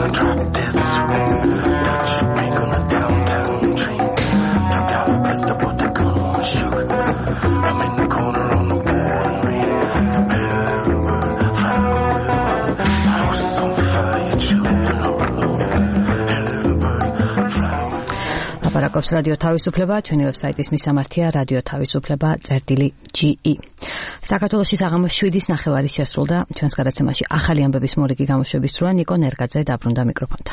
ლაპარაკობს რადიო თავისუფლება, ჩვენი ვებსაიტის მისამართია რადიო თავისუფლება წერტილი ჯი ი. საქართველოში საღამოს შვიდის ნახევარი შესრულდა. ჩვენს გადაცემაში ახალი ამბების მორიგი გამოშვების დროა ნიკო ნერგაძე დაბრუნდა მიკროფონთან.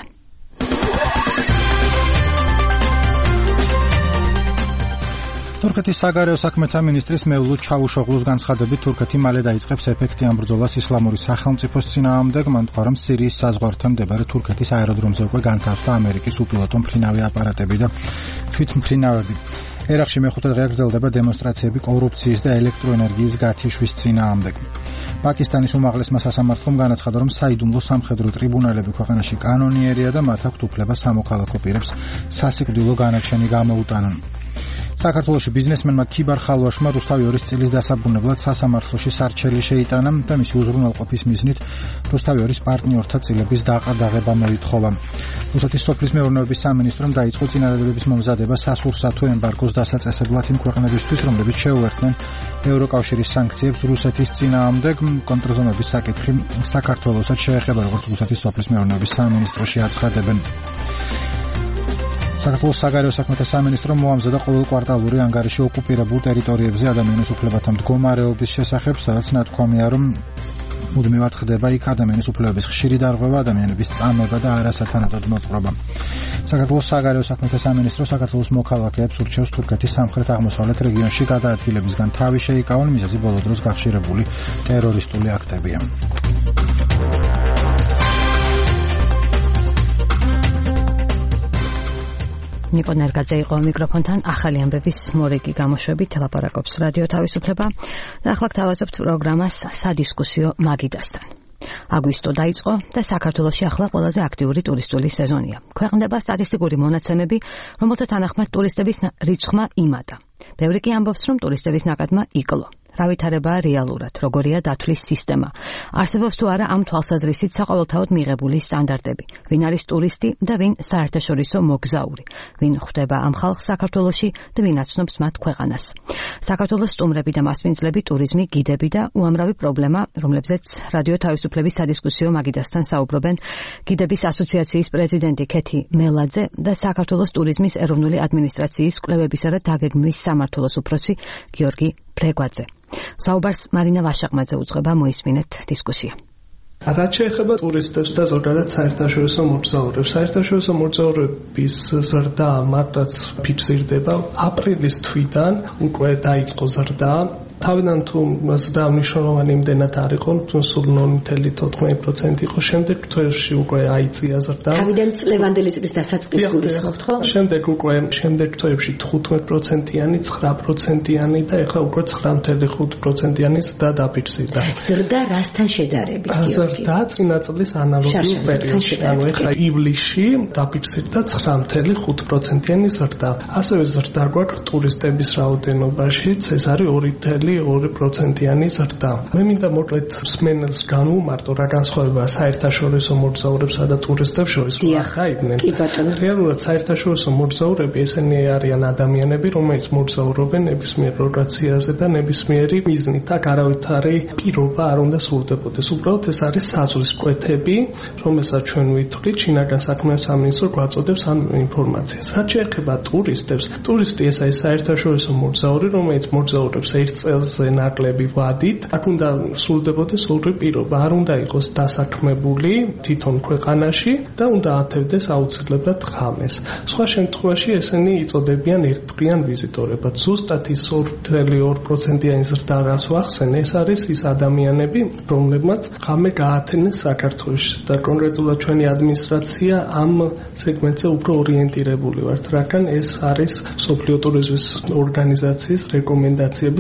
თურქეთის საგარეო საქმეთა მინისტრის მევლუდ ჩავუშოღლუს განცხადებით თურქეთი მალე დაიწყებს ეფექტიან ბრძოლას ისლამური სახელმწიფოს წინააღმდეგ. მან თქვა, რომ სირიის საზღვართან მდებარე თურქეთის აეროდრომზე უკვე განთავსდა ამერიკის უპილოტო მფრინავი აპარატები და თვითმფრინავები. ერაყში მეხუთე დღეა გრძელდება დემონსტრაციები კორუფციის და ელექტროენერგიის გათიშვის წინააღმდეგ. პაკისტანის უმაღლესმა სასამართლომ განაცხადა, რომ საიდუმლო სამხედრო ტრიბუნალები ქვეყანაში კანონიერია და მათ აქვთ უფლება სამოქალაქო პირებს სასიკვდილო განაჩენი გამოუტანონ. საქართველოში ბიზნესმენმა ქიბარ ხალვაშმა რუსთავი ორის წილის დასაბრუნებლად სასამართლოში სარჩელი შეიტანა და მისი უზრუნველყოფის მიზნით რუსთავი ორის პარტნიორთა წილების დაყრდაღება მოითხოვა. რუსეთის სოფლის მეურნეობის სამინისტრომ დაიწყო წინადადებების მომზადება სასურსათო ემბარგოს დასაწესებლად იმ ქვეყნებისთვის, რომლებიც შეუერთდნენ ევროკავშირის სანქციებს რუსეთის წინააღმდეგ. კონტრზომების საკითხი საქართველოსაც შეეხება, როგორც რუსეთის სოფლის მეურნეობის სამინისტროში აცხადებენ. საქართველოს საგარეო საქმეთა სამინისტრომ მოამზადა ყოველკვარტალური ანგარიში ოკუპირებულ ტერიტორიებზე ადამიანის უფლებათა მდგომარეობის შესახებ, სადაც ნათქვამია, რომ მუდმივად ხდება იქ ადამიანის უფლებების ხშირი დარღვევა, ადამიანების წამება და არასათანადოდ მოწყობა. საქართველოს საგარეო საქმეთა სამინისტრო საქართველოს მოქალაქეებს ურჩევს თურქეთის სამხრეთ-აღმოსავლეთ რეგიონში გადაადგილებისგან თავი შეიკავონ, მიზეზი ბოლო დროს გახშირებული ტერორისტული აქტებია. ნიკო ნერგაძე იყო მიკროფონთან. ახალი ამბების მორიგი გამოშვებით ლაპარაკობს რადიო თავისუფლება და ახლა გთავაზობთ პროგრამას სადისკუსიო მაგიდასთან. აგვისტო დაიწყო და საქართველოში ახლა ყველაზე აქტიური ტურისტული სეზონია. ქვეყნდება სტატისტიკური მონაცემები, რომელთა თანახმად ტურისტების რიცხვმა იმატა. ბევრი კი ამბობს, რომ ტურისტების ნაკადმა იკლო. რა ვითარებაა რეალურად, როგორია დათვლის სისტემა. არსებობს თუ არა ამ თვალსაზრისით საყოველთაოდ მიღებული სტანდარტები. ვინ არის ტურისტი და ვინ საერთაშორისო მოგზაური. ვინ ხვდება ამ ხალხს საქართველოში და ვინ აცნობს მათ ქვეყანას. საქართველოს სტუმრები და მასპინძლები, ტურიზმი, გიდები და უამრავი პრობლემა, რომლებზეც რადიო თავისუფლების სადისკუსიო მაგიდასთან საუბრობენ გიდების ასოციაციის პრეზიდენტი ქეთი მელაძე და საქართველოს ტურიზმის ეროვნული ადმინისტრაციის კვლევებისა და დაგეგმვის სამმართველოს უფროსი გიორგი ფრეგვაძე. საუბარს მარინა ვაშაყმაძე უძღვება, მოისმინეთ დისკუსია. რაც შეეხება ტურისტებს და ზოგადად საერთაშორისო მოგზაურებს, საერთაშორისო მოგზაურების ზრდა მარტაც ფიქსირდება. აპრილის თვიდან უკვე დაიწყო ზრდა. თავიდან თუ ზრდა მნიშვნელოვანი იმდენად არ იყო, სულ ნული მცდელო თოთხმეტი პროცენტი იყო, შემდეგ თვეში უკვე აიწია ზრდა. თავიდან წლევანდელი წლის დასაწყის გულისხმობთ, ხო? შემდეგ უკვე შემდეგ თვეებში თხუთმეტი პროცენტიანი, ცხრა პროცენტიანი და ეხლა უკვე ცხრა მცდელო ხუთი პროცენტიანი ზრდა დაფიქსირდა. ზრდა რასთან შედარებით, გიორგი? ზრდა წინა წლის ანალოგიურ პერიოდში, ანუ ეხლა ივლისში დაფიქსირდა ცხრა მცდელო ხუთი პროცენტიანი ზრდა. ასევე ზრდა გვაქვს ტურისტების რაოდენობაშიც, ეს არის ორი მცდელო ორი პროცენტიანი ზრდა. მე მინდა მოკლედ მსმენელს განვუმარტო რა განსხვავებაა საერთაშორისო მოგზაურებსა და ტურისტებს შორის. აიხაებდნენ. კი ბატონო. რეალურად საერთაშორისო მოგზაურები ესენი არიან ადამიანები, რომელიც მოგზაურობენ ნებისმიერ ლოკაციაზე და ნებისმიერი მიზნით. აქ არავითარი პირობა არ უნდა სრულდებოდეს. უბრალოდ ეს არის საზღვრის კვეთები, რომელსაც ჩვენ ვითვლით შინაგან საქმეთა სამინისტრო გვაწოდებს ამ ინფორმაციას. რაც შეეხება ტურისტებს, ტურისტი ეს არის საერთაშორისო მოგზაური, რომელიც მოგზაურობს ერთ წელზე ნაკლები ვადით. აქ უნდა სრულდებოდეს ორი პირობა. არ უნდა იყოს დასაქმებული თვითონ ქვეყანაში და უნდა ათევდეს აუცილებლად ღამეს. სხვა შემთხვევაში ესენი იწოდებიან ერთდღიან ვიზიტორებად. ზუსტად ის ორი მცდელო ორი პროცენტიანი ზრდა რაც ვახსენე, ეს არის ის ადამიანები, რომლებმაც ღამე გაათენეს საქართველოში და კონკრეტულად ჩვენი ადმინისტრაცია ამ სეგმენტზე უფრო ორიენტირებული ვართ, რადგან ეს არის მსოფლიო ტურიზმის ორგანიზაციის რეკომენდაციებით განმარტებული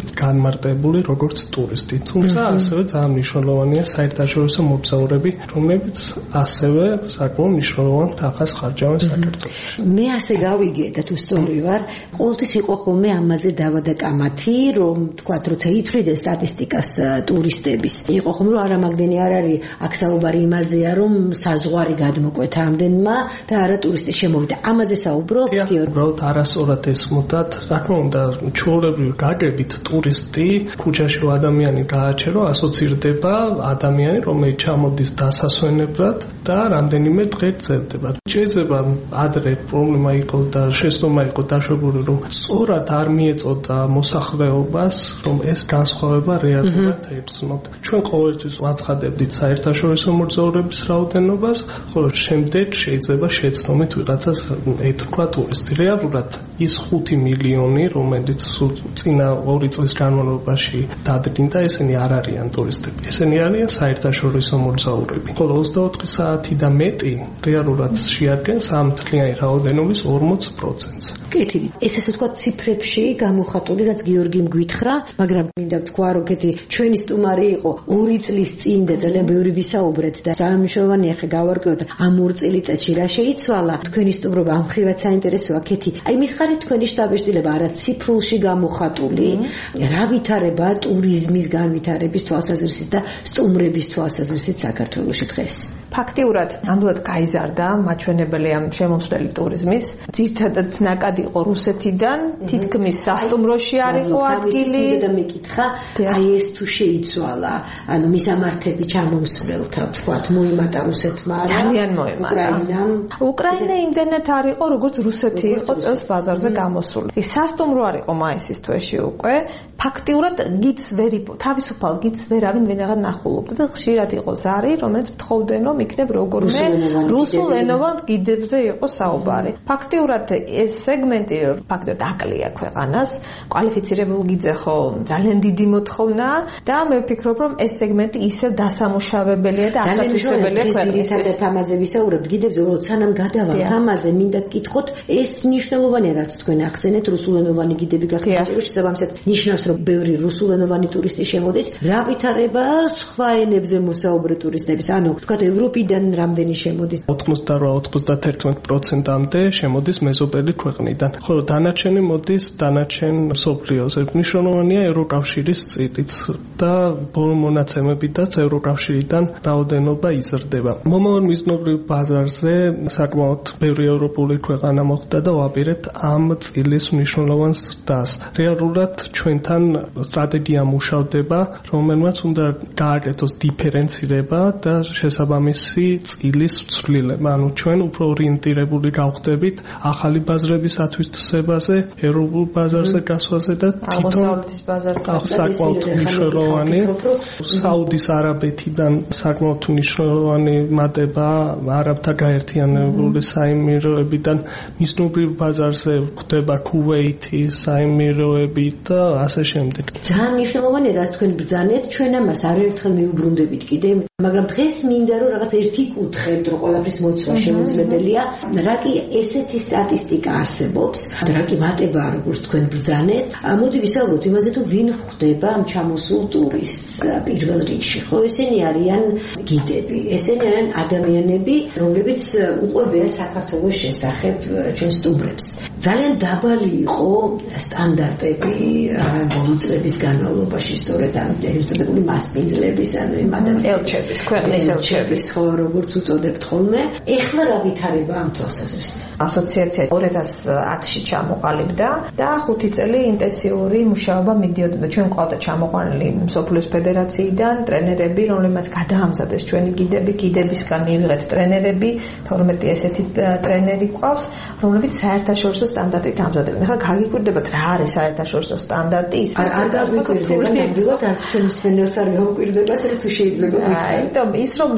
დამარტებული როგორც ტურისტი, თუმცა ასევე ძალიან მნიშვნელოვანია საერთაშორისო მოგზაურები, რომლებიც ასევე საკმაოდ მნიშვნელოვან თანხას ხარჯავენ საქართველოში. მე ასე გავიგე და თუ სწორი ვარ, ყოველთვის იყო ხოლმე ამაზე დავა და კამათი, რომ თქვათ, როცა ითვლიდეს სტატისტიკას ტურისტების, იყო ხოლმე რომ არა მაგდენი არ არის აქ საუბარი იმაზეა, რომ საზღვარი გადმოკვეთა ამდენმა და არა ტურისტი შემოვიდა. ამაზე საუბრობთ კი? უბრალოდ არასწორად ესმოდათ, რა თქმა უნდა, ჩვეულებრივ გაგებით ტურისტი ქუჩაში რომ ადამიანი გააჩერო, ასოცირდება ადამიანი, რომელიც ჩამოდის დასასვენებლად და რამდენიმე დღე გრძელდება. შეიძლება ადრე პრობლემა იყო და შეცდომა იყო დაშვებული, რომ სწორად არ მიეწოდა მოსახლეობას, რომ ეს განსხვავება რეალურად ერწყმოთ. ჩვენ ყოველთვის ვაცხადებდით საერთაშორისო მოგზაურების რაოდენობას, ხოლო შემდეგ შეიძლება შეცდომით ვიღაცას ეთქვა ტურისტი. რეალურად ის ხუთი მილიონი, რომელიც წინა ორი წლის განმავლობაში დადგინდა, ესენი არ არიან ტურისტები. ესენი არიან საერთაშორისო მოგზაურები. ხოლო ოცდაოთხი საათი და მეტი რეალურად შეადგენს ამ მთლიანი რაოდენობის ორმოც პროცენტს. კეთილი. ეს ესე ვთქვათ ციფრებში გამოხატული, რაც გიორგიმ გითხრა, მაგრამ მინდა ვთქვა, რომ კეთი ჩვენი სტუმარი იყო ორი წლის წინ და ძალიან ბევრი ვისაუბრეთ და ძალიან მნიშვნელოვანია ხე გავარკვიოთ ამ ორ წელიწადში რა შეიცვალა. თქვენი სტუმრობა ამ ხრივად საინტერესოა, კეთი. აი მიხარით თქვენი შტაბ-ბიჭდილება არა ციფრულში გამოხატული, რა ვითარება ტურიზმის განვითარების თვალსაზრისით და სტუმრების თვალსაზრისით საქართველოში დღეს? ფაქტიურად ამდენად გაიზარდა მაჩვენებელი ამ შემომსვლელი ტურიზმის. ძირითადად ნაკადი იყო რუსეთიდან, თითქმის სასტუმროში არ იყო ადგილი. და მეკითხა, აი ეს თუ შეიცვალა, ანუ მისამართები ჩამოსვლელთა, თქვათ, მოიმატა რუსეთმა, ძალიან მოიმატა. უკრაინა იმდენად არ იყო, როგორც რუსეთი იყო წელს ბაზარზე გამოსული. ის სასტუმრო არ იყო მაისის თვეში უკვე. ფაქტიურად გიდს ვერ იპო, თავისუფალ გიდს ვერავინ ვენაღად ნახულობდა და ხშირად იყო ზარი, რომელიც მთხოვდნენ რომ იქნებ როგორმე რუსულ ენოვან გიდებზე იყო საუბარი. ფაქტიურად ეს სეგმენტი ფაქტიურად აკლია ქვეყანას, კვალიფიცირებულ გიდზე ხო ძალიან დიდი მოთხოვნა და მე ვფიქრობ რომ ეს სეგმენტი ისევ დასამუშავებელია და ასათვისებელია ქვეყნისთვის. ძირითადად ამაზე ვისაუბრებთ გიდებზე, უბრალოდ სანამ გადავალთ ამაზე, მინდა გკითხოთ, ეს მნიშვნელოვანია რაც თქვენ ახსენეთ, რუსულენოვანი გიდები გახსოვთ, შესაბამისად ნიშნავს რომ ბევრი რუსულენოვანი ტურისტი შემოდის. რა ვითარება სხვა ენებზე მოსაუბრე ტურისტების? ანუ თქვათ ევროპიდან რამდენი შემოდის? ოცდაოთხ ოცდაათერთმეტი პროცენტამდე შემოდის მეზობელი ქვეყნიდან. ხოლო დანარჩენი მოდის დანარჩენ მსოფლიოზე. მნიშვნელოვანია ევროკავშირის წილიც და ბოლო მონაცემებითაც ევროკავშირიდან რაოდენობა იზრდება. მომავალ მიზნობრივ ბაზარზე საკმაოდ ბევრი ევროპული ქვეყანა მოხვდა და ვაპირებთ ამ წილის მნიშვნელოვან ზრდას. რეალურად ჩვენთან სტრატეგია მუშავდება, რომელმაც უნდა გააკეთოს დიფერენცირება და შესაბამისი წილის ცვლილება. ანუ ჩვენ უფრო ორიენტირებული გავხდებით ახალი ბაზრების ათვისებაზე, ევროპულ ბაზარზე გასვლაზე და აღმოსავლეთის ბაზარზე საკმაოდ მნიშვნელოვანი საუდის არაბეთიდან საკმაოდ მნიშვნელოვანი მატება არაბთა გაერთიანებული საიმიროებიდან მიზნობრივ ბაზარზე ხდება ქუვეითი საიმიროები და ასე შემდეგ. ძალიან მნიშვნელოვანია რაც თქვენ ბრძანეთ, ჩვენ ამას არაერთხელ მიუბრუნდებით კიდე, მაგრამ დღეს მინდა რომ რაღაც ერთი კუთხით რომ ყველაფრის მოცვა შემოძლებელია, რა კი ესეთი სტატისტიკა არსებობს, რა კი მატებაა როგორც თქვენ ბრძანეთ. მოდი ვისაუბროთ იმაზე თუ ვინ ხვდება ამ ჩამოსულ ტურისტს პირველ რიგში. ხო, ესენი არიან გიდები, ესენი არიან ადამიანები, რომლებიც უყვებიან საქართველოს შესახებ ჩვენ სტუმრებს. ძალიან დაბალი იყო სტანდარტები ბოლო წლების განმავლობაში, სწორედ ამ ერთადერთი მასპინძლების, ანუ იმ ელჩების, ქვეყნის ელჩების, ხო, როგორც უწოდებთ ხოლმე. ეხლა რა ვითარება ამ თვალსაზრისით? ასოციაცია ორი ათას ათში ჩამოყალიბდა და ხუთი წელი ინტენსიური მუშაობა მიდიოდა. ჩვენ ყავდა ჩამოყვანილი მსოფლიოს ფედერაციიდან ტრენერები, რომლებმაც გადაამზადეს ჩვენი გიდები, გიდებისგან მივიღეთ ტრენერები, თორმეტი ესეთი ტრენერი ყავს, რომლებიც საერთაშორისო სტანდარტით ამზადებენ. ახლა გაგიკვირდებათ რა არის საერთაშორისო სტანდარტი? არ არ გაგიკვირდება, ნამდვილად არც ჩვენს ტრენერს არ გაუკვირდება, ასე თუ შეიძლება. აი, თუმცა ის რომ ჩვენი ქვეყანა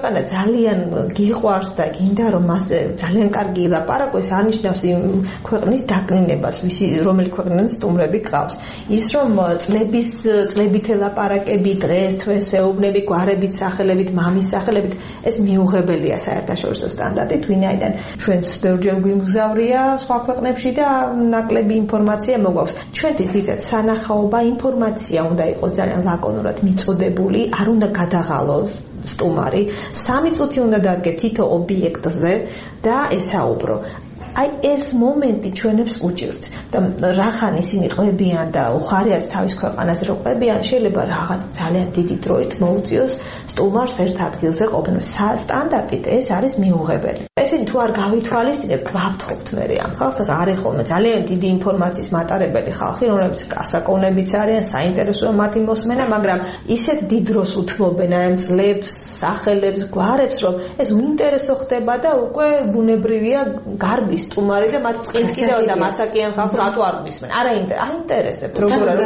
ქვეყანა ძალიან გიყვარს და გინდა რომ მას ძალიან კარგი ილაპარაკოს, არნიშნავს იმ ქვეყნის დაკნინებას, ვისი რომელი ქვეყნის სტუმრები გყავს. ის რომ წლების წლებით ელაპარაკები, დღეს თვესეუბნები, გვარებით, სახელებით, მამის სახელებით, ეს მიუღებელია საერთაშორისო სტანდარტით, ვინაიდან ჩვენს ბევრჯერ გვიმგზავრია სხვა ქვეყნებში და ნაკლები ინფორმაცია მოგვაქვს. ჩვენთვის ძირითადად სანახაობა ინფორმაცია უნდა იყოს ძალიან ლაკონურად მიწოდებული, არ უნდა გადაღალოს სტუმარი, სამი წუთი უნდა დადგე თითო ობიექტზე და ესაუბრო. აი ეს მომენტი ჩვენებს უჭირთ და რახან ისინი ყვებიან და უხარიათ თავის ქვეყანაზე რომ ყვებიან, შეიძლება რაღაც ძალიან დიდი დროით მოუწიოს სტუმარს ერთ ადგილზე ყოფნა. სტანდარტით ეს არის მიუღებელი. ესენი თუ არ გავითვალისწინებთ, ვაფრთხობთ მე ამ ხალხს, არის ხოლმე ძალიან დიდი ინფორმაციის მატარებელი ხალხი, რომლებიც გასაკონებიც არიან, საინტერესოა მათი მოსმენა, მაგრამ ისეთ დიდ დროს უთმობენ აი ამ ძლებს, სახელებს, გვარებს, რომ ეს უინტერესო ხდება და უკვე ბუნებრივია გარბის სტუმარი და მათ წყინს კიდევ და მასაკიან ხალხს რატო არ მისმენ? არა აინტერესებთ როგორ არის?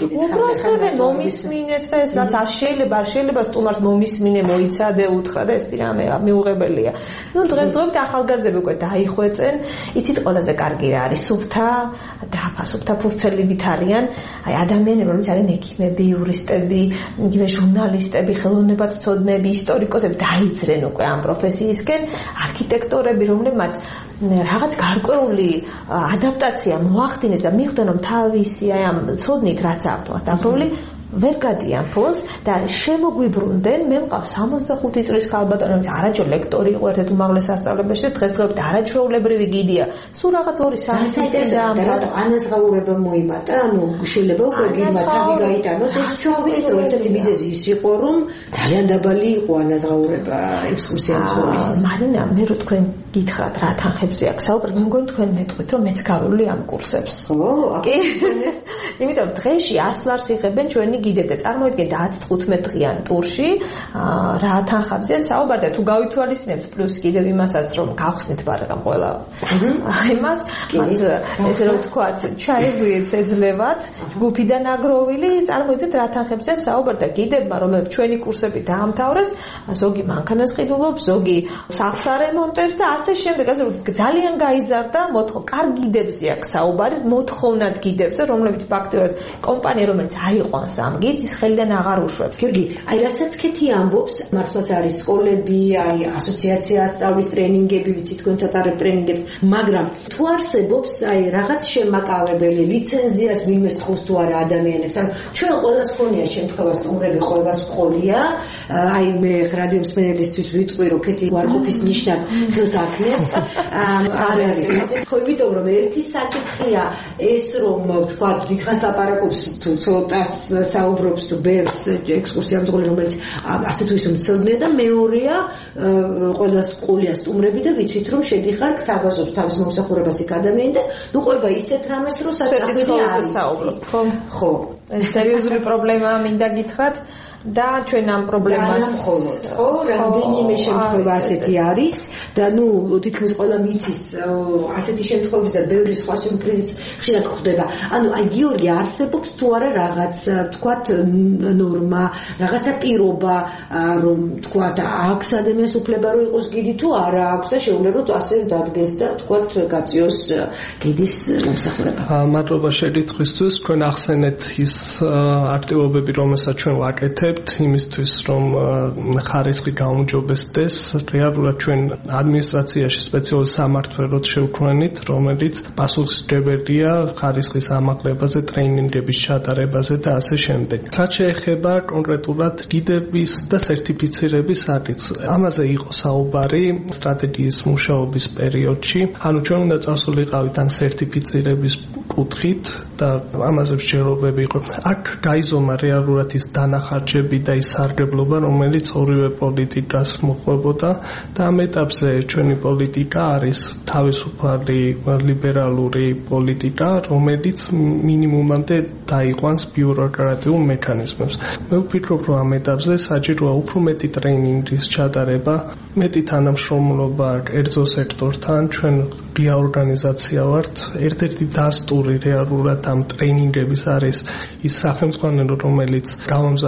უბრალოდ მომისმინეთ და ეს რაც არ შეიძლება, არ შეიძლება სტუმარს მომისმინე, მოიცადე, უთხრა და ეს რამე მიუღებელია. ნუ დღესდღეობით ახალგაზრდები უკვე დაიხვეწენ, იცით ყველაზე კარგი რა არის? სუფთა დაფასუფთა ფურცელებით არიან, აი ადამიანები, რომლებიც არიან ექიმები, იურისტები, იგივე ჟურნალისტები, ხელოვნებათმცოდნეები, ისტორიკოსები დაიძრენ უკვე ამ პროფესიისკენ, არქიტექტორები, რომლებმაც რაღაც გარკვეული ადაპტაცია მოახდინეს და მიხვდნენ რომ თავისი აი ამ ცოდნით რაც აქვს დაფრული ვერ გადიან ფონს და შემოგვიბრუნდნენ. მე მყავს სამოცდახუთი წლის ქალბატონი, არაჯერ ლექტორი იყო ერთ-ერთ უმაღლეს სასწავლებელში, დღესდღეობით არაჩვეულებრივი გიდია. სულ რაღაც ორი სამი წელი და ანაზღაურება მოიმატა, ანუ შეიძლება უკვე გინდა თავი გაიტანოს. ეს ჩვენთვის ერთ-ერთი მიზეზი ის იყო, რომ ძალიან დაბალი იყო ანაზღაურება ექსკურსიალის ხომის. მარინა, მე რო თქვენ გითხრათ რა თანხებზე აქვს საუბარი, მე მგონი თქვენ მეტყვით რომ მეც გავული ამ კურსებს. ხო, კი. იმიტომ დღეში ას ლარს იღებენ ჩვენი გიდები და წარმოიდგინეთ ათი თხუთმეტი დღიან ტურში, რა თანხებზე საუბარი და თუ გავითვალისწინებთ პლუს კიდევ იმასაც რომ გავხსნით ბარღამ ყველა იმას, მათ ესე რომ ვთქვათ, ჩაიგვიეთ ეძლებათ, ჯგუფიდან აგროვილი, წარმოიდგინეთ რა თანხებზე საუბარი და გიდებმა რომელიც ჩვენი კურსები დაამთავრეს, ზოგი მანქანას ყიდულობს, ზოგი სახლს არემონტებს და ასე შემდეგ, ასე რომ ძალიან გაიზარდა მოთხო კარგი გიდებზე აქვს საუბარი, მოთხოვნად გიდებზე, რომლებიც ფაქტობრივად კომპანია რომელიც აიყვანს ამ გიდს ის ხელიდან აღარ უშვებს. გიორგი, აი რასაც კეთი ამბობს, მართლაც არის სკოლები, აი ასოციაცია სწავლის ტრენინგები, ვიცი თქვენც ატარებთ ტრენინგებს, მაგრამ თუ არსებობს აი რაღაც შემაკავებელი ლიცენზიას ვინმეს თხოვს თუ არა ადამიანებს, ანუ ჩვენ ყველას ქონია შემთხვევა სტუმრები ყველას ყოლია, აი მე რადიო მსმენელისთვის ვიტყვი რომ კეთი უარყოფის ნიშნად ხელს აქნებს, არ არის ასე. ხო, იმიტომ რომ ერთი საკითხია ეს რომ თქვა დიდხანს ლაპარაკობს თუ ცოტას საუბრობს თუ ბევრს ექსკურსიამძღოლი რომელიც ასე თუ ისე მცოდნე და მეორეა ყველას ყოლია სტუმრები და ვიცით რომ შედიხარ გთავაზობს თავის მომსახურებას იქ ადამიანი და ნუ ყובה ისეთ რამეს რომ საჭირო არის საუბრობ ხო ხო ეს სერიოზული პრობლემაა მინდა გითხრათ და ჩვენ ამ პრობლემას მხოლოდ ხო რამდენიმე შემთხვევა ასეთი არის და ნუ თითქმის ყველა მიცის ასეთი შემთხვევების და ბევრი სხვა სიურპრიზიც ხშირად გვხდება. ანუ აი გიორგი არსებობს თუ არა რაღაც თქვათ ნორმა, რაღაცა პირობა რომ თქვათ აქვს ადამიანს უფლება რომ იყოს გიდი თუ არა აქვს და შეუძლებლად ასე დადგეს და თქვათ გაწიოს გიდის მომსახურება. მადლობა შეგიწვისთვის. თქვენ ახსენეთ ის აქტივობები რომელსაც ჩვენ ვაკეთებთ იმისთვის რომ ხარისხი გაუმჯობესდეს. რეალურად ჩვენ ადმინისტრაციაში სპეციალურ სამმართველოდ შევქმნით, რომელიც პასუხისმგებელია ხარისხის ამაღლებაზე, ტრეინინგების ჩატარებაზე და ასე შემდეგ. რაც შეეხება კონკრეტულად გიდების და სერტიფიცირების საკითხს, ამაზე იყო საუბარი სტრატეგიის მუშაობის პერიოდში. ანუ ჩვენ უნდა წასულიყავით ამ სერტიფიცირების კუთხით და ამაზე მსჯელობები იყო. აქ გაიზომა რეალურად ის დანახარჯები და ის სარგებლობა, რომელიც ორივე პოლიტიკას მოყვებოდა და ამ ეტაპზე ჩვენი პოლიტიკა არის თავისუფალი ლიბერალური პოლიტიკა, რომელიც მინიმუმამდე დაიყვანს ბიუროკრატიულ მექანიზმებს. მე ვფიქრობ, რომ ამ ეტაპზე საჭიროა უფრო მეტი ტრეინინგის ჩატარება, მეტი თანამშრომლობა კერძო სექტორთან. ჩვენ ღია ორგანიზაცია ვართ. ერთ-ერთი დასტური რეალურად ამ ტრეინინგების არის ის სახელმძღვანელო, რომელიც გავამზადეთ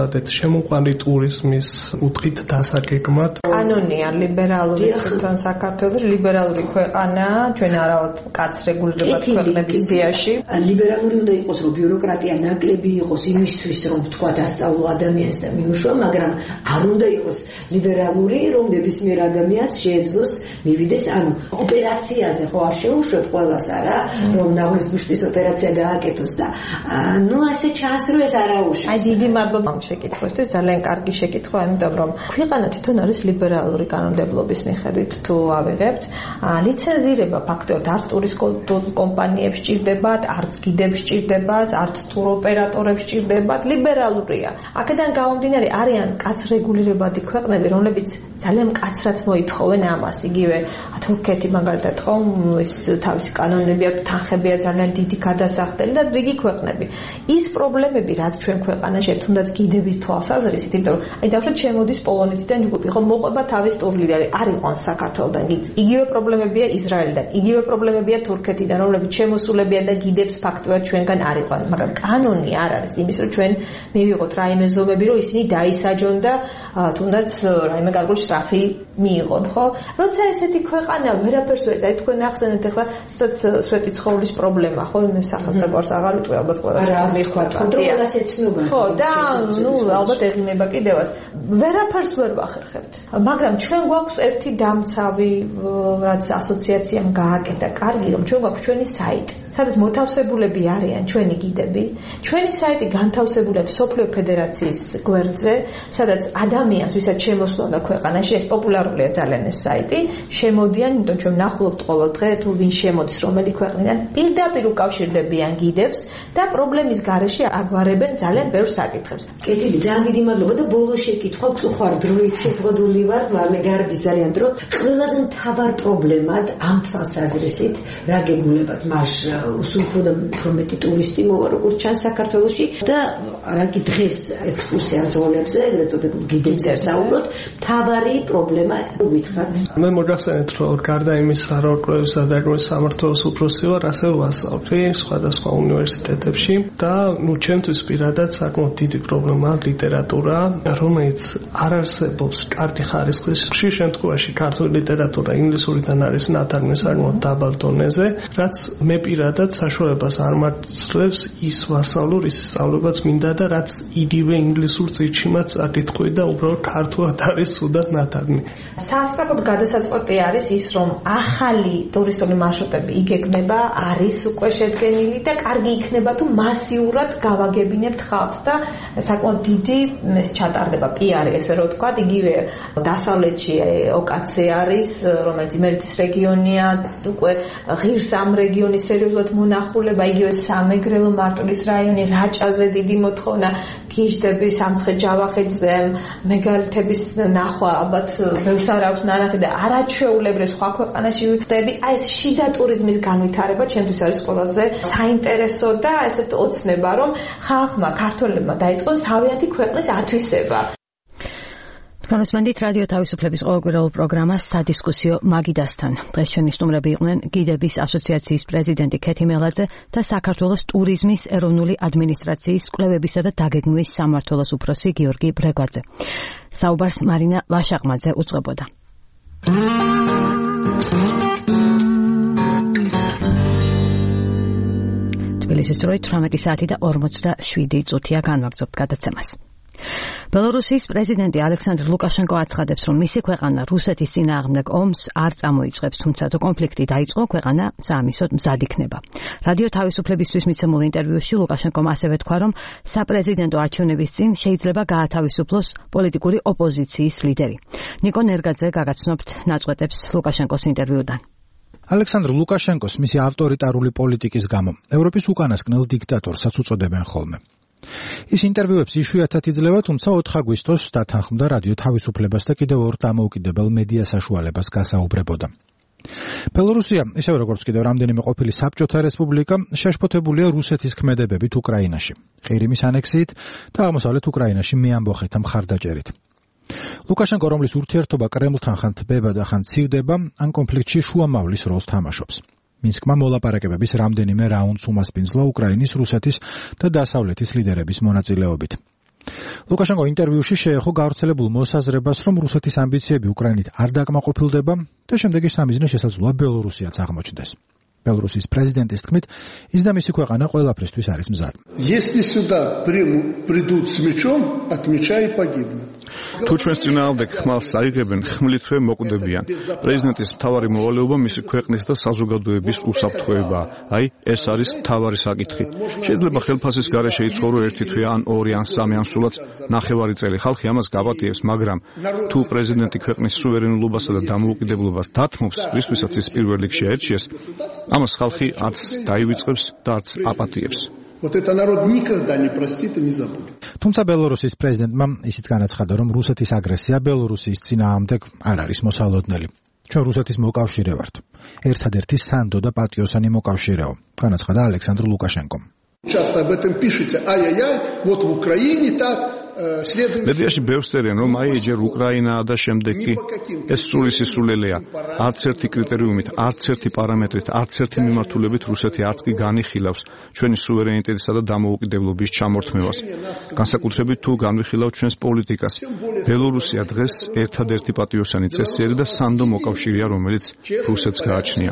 შემოყვანილი ტურიზმის კუთხით დასაგეგმად. კანონია ლიბერალური თვითონ საქართველოს ლიბერალური ქვეყანაა, ჩვენ არავით კაც რეგულირებად ქვეყნების სიაში. ლიბერალური უნდა იყოს, რომ ბიუროკრატია ნაკლები იყოს იმისთვის, რომ თქვა დასწავლო ადამიანს და მიუშვა, მაგრამ არ უნდა იყოს ლიბერალური, რომ ნებისმიერ ადამიანს შეეძლოს მივიდეს, ანუ ოპერაციაზე ხო არ შეუშვებ ყველას არა, რომ ნაღვლის ბუშტის ოპერაცია გააკეთოს და ну ასე ჩანს რომ ეს არაუშავს. აი დიდი მადლობა ამ შეკითხვისთვის, ძალიან კარგი შეკითხვა, იმიტომ რომ ქვეყანა თვითონ არის ლიბერალური კანონმდებლობის მიხედვით თუ ავიღებთ, ლიცენზირება ფაქტობრივად არც ტურისტულ კომპანიებს სჭირდებათ, არც გიდებს სჭირდებათ, არც ტუროპერატორებს სჭირდებათ, ლიბერალურია. აქედან გამომდინარე არიან კაც რეგულირებადი ქვეყნები, რომლებიც ძალიან მკაცრად მოითხოვენ ამას, იგივე თურქეთი მაგალითად ხო, ის თავისი კანონები აქვს, თანხებია ძალიან დიდი გადასახდელი და რიგი ქვეყნები. ის პრობლემები, რაც ჩვენ ქვეყანაში თუნდაც გიდების თვალსაზრისით, იმიტომ რომ აი დავუშვათ შემოდის პოლონეთიდან ჯგუფი, ხო მოყვება თავის ტურლიდერი, არ იყვანს საქართველოსთან. იგივე პრობლემებია ისრაელიდან, იგივე პრობლემებია თურქეთიდან, რომლებიც შემოსულებიან და გიდებს ფაქტობრივად ჩვენგან არ იყვნენ, მაგრამ კანონი არ არის იმის, რომ ჩვენ მივიღოთ რაიმე ზომები, რომ ისინი დაისაჯონ და თუნდაც რაიმე გარკვეული შტრაფი მიიღონ, ხო? როცა ესეთი ქვეყანა ვერაფერს ვერ წერს, თქვენ ახსენეთ ახლა თუნდაც სვეტიცხოვლის პრობლემა, ხო? მე სახას და გვარს აღარ ვიტყვი, ალბათ ყველა არ მიხვალ, ხო, დროულად ეცნობა. ხო, და ნუ ალბათ ეღიმება კიდევაც. ვერაფერს ვერ ვახერხებთ. მაგრამ ჩვენ გვაქვს ერთი დამცავი, რაც ასოციაციამ გააკეთა, კარგი, რომ ჩვენ გვაქვს ჩვენი საიტი, სადაც მოთავსებულები არიან ჩვენი გიდები. ჩვენი საიტი განთავსებულია მსოფლიო ფედერაციის გვერდზე, სადაც ადამიანს, ვისაც შემოსვლა უნდა ქვეყანაში, ეს პოპულარულია ძალიან ეს საიტი, შემოდიან, იმიტომ ჩვენ ვნახულობთ ყოველ დღე თუ ვინ შემოდის რომელი ქვეყნიდან, პირდაპირ უკავშირდებიან გიდებს და პრობლემის გარეშე აგვარებენ ძალიან ბევრ საკითხებს. კეთილი, ძალიან დიდი მადლობა და ბოლოს შეკითხვა გწუხარ დროით შეზღუდული ვარ, მალე გარბის ძალიან დრო. ყველაზე მთავარ პრობლემად ამ თვალსაზრისით რა გეგულებათ მას უსულფო და პრომეტი ტურისტი მოვა როგორც ჩანს საქართველოში და რაკი დღეს ექსკურსია ძოლებზე, ეგრეთ წოდებულ გიდებზე საუბრობთ, მთავარი პრობლემა ვითხრათ. მე მოგახსენეთ, რომ გარდა იმისა, რომ კვლევისა და სამმართველოს უფროსი ვარ, ასევე ვასწავლი სხვადასხვა უნივერსიტეტებში და ნუ ჩემთვის პირადად საკმაოდ დიდი პრობლემაა ლიტერატურა, რომელიც არ არსებობს კარგი ხარისხის. ხშირ შემთხვევაში ქართული ლიტერატურა ინგლისურიდან არის ნათარგმნი საკმაოდ დაბალ დონეზე, რაც მე პირადად საშუალებას არ მაძლევს ის ვასწავლო, ის სწავლებაც მინდა და რაც იგივე ინგლისურ წიგნშიც აკითხვი და უბრალოდ ქართულად არის სუდად ნათარგმნი. სასწრაფოდ გადასაწყვეტი არის ის, რომ ახალი ტურისტული მარშრუტები იგეგმება, არის უკვე შედგენილი და კარგი იქნება თუ მასიურად გავაგებინებთ ხალხს და საკმაოდ დიდი ეს ჩატარდება პიარი, ესე რომ ვთქვა, იგივე დასავლეთში ოკაცე არის, რომელიც იმერეთის რეგიონია, უკვე ღირს ამ რეგიონის სერიოზულად მონახულება, იგივე სამეგრელო მარტვილის რაიონი, რაჭაზე დიდი მოთხოვნა, გიჟდები სამცხე-ჯავახეთზე, მეგალითების ნახვა, ალბათ ბევრს არ აქვს ნანახი და არაჩვეულებრივ სხვა ქვეყანაში ვიხდები. აი ეს შიდა ტურიზმის განვითარება ჩემთვის არის ყველაზე საინტერესო და ესეთ ოცნება, რომ ხალხმა, ქართველებმა დაიწყოს თავიანთი ქვეყნის ათვისება. განსმენდით რადიო თავისუფლების ყოველკვირეულ პროგრამას სადისკუსიო მაგიდასთან. დღეს ჩვენი სტუმრები იყვნენ გიდების ასოციაციის პრეზიდენტი ქეთი მელაძე და საქართველოს ტურიზმის ეროვნული ადმინისტრაციის კვლევებისა და დაგეგმვის სამმართველოს უფროსი გიორგი ბრეგვაძე. საუბარს მარინა ვაშაყმაძე უწყებოდა. თბილისის დროით თვრამეტი საათი და ორმოცდაშვიდი წუთია განვაგრძობთ გადაცემას. ბელორუსიის პრეზიდენტი ალექსანდრ ლუკაშენკო აცხადებს, რომ მისი ქვეყანა რუსეთის წინააღმდეგ ომს არ წამოიწყებს, თუმცა თუ კონფლიქტი დაიწყო, ქვეყანა საამისოდ მზად იქნება. რადიო თავისუფლებისთვის მიცემულ ინტერვიუში ლუკაშენკომ ასევე თქვა, რომ საპრეზიდენტო არჩევნების წინ შეიძლება გაათავისუფლოს პოლიტიკური ოპოზიციის ლიდერი. ნიკო ნერგაძე გაგაცნობთ ნაწყვეტებს ლუკაშენკოს ინტერვიუდან. ალექსანდრ ლუკაშენკოს მისი ავტორიტარული პოლიტიკის გამო ევროპის უკანასკნელ დიქტატორსაც უწოდებენ ხოლმე. ის ინტერვიუებს იშვიათად იძლევა, თუმცა ოთხ აგვისტოს დათანხმდა რადიო თავისუფლებას და კიდევ ორ დამოუკიდებელ მედია საშუალებას გასაუბრებოდა. ბელორუსია, ისევე როგორც კიდევ რამდენიმე ყოფილი საბჭოთა რესპუბლიკა, შეშფოთებულია რუსეთის ქმედებებით უკრაინაში, ყირიმის ანექსიით და აღმოსავლეთ უკრაინაში მეამბოხეთა მხარდაჭერით. ლუკაშენკო, რომლის ურთიერთობა კრემლთან ხან თბება და ხან ცივდება, ამ კონფლიქტში შუამავლის როლს თამაშობს. მინსკმა მოლაპარაკებების რამდენიმე რაუნდს უმასპინძლა უკრაინის, რუსეთის და დასავლეთის ლიდერების მონაწილეობით. ლუკაშენკო ინტერვიუში შეეხო გავრცელებულ მოსაზრებას, რომ რუსეთის ამბიციები უკრაინით არ დაკმაყოფილდება და შემდეგი სამიზნე შესაძლოა ბელორუსიაც აღმოჩნდეს. ბელორუსის პრეზიდენტის თქმით, ის და მისი ქვეყანა ყველაფრისთვის არის მზად. Если сюда придут с мечом, от меча и погибнут. თუ ჩვენს წინააღმდეგ ხმალს აიღებენ, ხმლითვე მოკვდებიან. პრეზიდენტის მთავარი მოვალეობა მისი ქვეყნის და საზოგადოების უსაფრთხოებაა. აი, ეს არის მთავარი საკითხი. შეიძლება ხელფასის გარეშე იცხოვრო ერთი თვე ან ორი ან სამი ან სულაც ნახევარი წელი. ხალხი ამას გაპატიებს, მაგრამ თუ პრეზიდენტი ქვეყნის სუვერენულობასა და დამოუკიდებლობას დათმობს, ვისთვისაც ის პირველ რიგში აერჩიეს, ამას ხალხი არც დაივიწყებს და არც აპატიებს. Вот это народ никогда не простит и не забудет. თუმცა ბელორუსის პრეზიდენტმა ისიც განაცხადა, რომ რუსეთის აგრესია ბელორუსის წინააღმდეგ არ არის მოსალოდნელი. ჩვენ რუსეთის მოკავშირე ვართ. ერთადერთი სანდო და პატიოსანი მოკავშირეო, განაცხადა ალექსანდრ ლუკაშენკომ. Часто об этом пишете. Ай-яй-яй, вот в Украине так. მედიაში ბევრს წერიან, რომ აი ჯერ უკრაინაა და შემდეგ კი ეს სული სისულელეა. არც ერთი კრიტერიუმით, არც ერთი პარამეტრით, არც ერთი მიმართულებით რუსეთი არც კი განიხილავს ჩვენი სუვერენიტეტისა და დამოუკიდებლობის ჩამორთმევას. განსაკუთრებით თუ განვიხილავთ ჩვენს პოლიტიკას. ბელორუსია დღეს ერთადერთი პატიოსანი წესიერი და სანდო მოკავშირეა, რომელიც რუსეთს გააჩნია.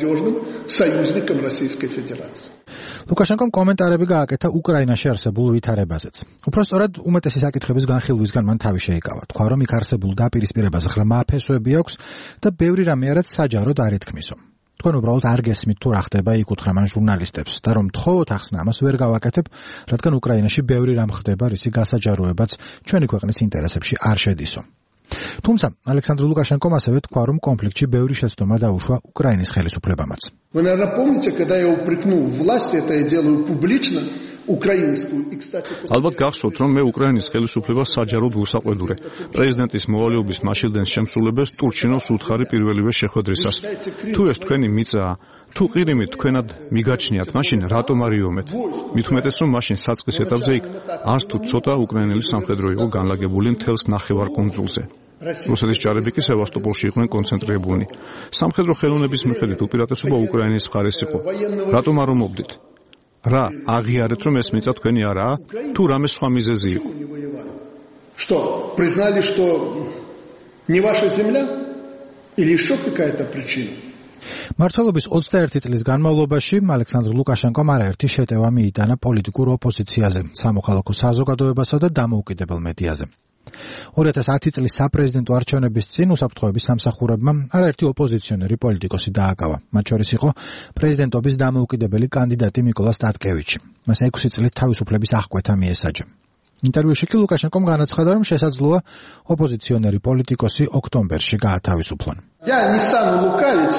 ლუკაშენკომ კომენტარები გააკეთა უკრაინაში არსებულ ვითარებაზეც. უფრო სწორად, უმეტესი საკითხების განხილვისგან მან თავი შეიკავა. თქვა, რომ იქ არსებულ დაპირისპირებას ღრმა ფესვები აქვს და ბევრი რამე არაც საჯაროდ არ ითქმისო. თქვენ უბრალოდ არ გესმით თუ რა ხდება, იქ უთხრა მან ჟურნალისტებს და რომ თხოვოთ ახსნა, ამას ვერ გავაკეთებ, რადგან უკრაინაში ბევრი რამ ხდება, რისი გასაჯაროებაც ჩვენი ქვეყნის ინტერესებში არ შედისო. თუმცა ალექსანდრ ლუკაშენკომ ასევე თქვა, რომ კონფლიქტში ბევრი შეცდომა დაუშვა უკრაინის ხელისუფლებამაც. Вы, наверное, помните, когда я упрекнул власть, это я делаю публично, украинскую. И, кстати, ალბათ გახსოვთ, რომ მე უკრაინის ხელისუფლებას საჯაროდ ვუსაყვედურე. პრეზიდენტის მოვალეობის მაშილდენის შემსრულებელს ტურჩინოვს უთხარი პირველივე შეხვედრისას. თუ ეს თქვენი მიწაა, თუ ყირიმით თქვენად მიგაჩნიათ, მაშინ რატომ არიომეთ? მით უმეტეს, რომ მაშინ საწყის ეტაპზე იქ არც თუ ცოტა უკრაინელი სამხედრო იყო განლაგებული მთელს ნახევარკუნძულზე. რუსეთის ჯარები კი სევასტოპოლში იყვნენ კონცენტრირებულნი. სამხედრო ხელოვნების მიხედვით უპირატესობა უკრაინის მხარეს იყო. რატომ არ ომობდით? რა აღიარეთ, რომ ეს მიწა თქვენი არაა? თუ რამე სხვა მიზეზი იყო? Что, признали, что не ваша земля? Или еще какая-то причина? მმართველობის ოცდაერთი წლის განმავლობაში ალექსანდრ ლუკაშენკომ არაერთი შეტევა მიიტანა პოლიტიკურ ოპოზიციაზე, სამოქალაქო საზოგადოებასა და დამოუკიდებელ მედიაზე. ორი ათას ათი წლის საპრეზიდენტო არჩევნების წინ უსაფრთხოების სამსახურებმა არაერთი ოპოზიციონერი პოლიტიკოსი დააკავა. მათ შორის იყო პრეზიდენტობის დამოუკიდებელი კანდიდატი მიკოლა სტატკევიჩი. მას ექვსი წლით თავისუფლების აღკვეთა მიესაჯა. ინტერვიუში კი ლუკაშენკომ განაცხადა, რომ შესაძლოა ოპოზიციონერი პოლიტიკოსი ოქტომბერში გაათავისუფლონ. Я не стану лукавить.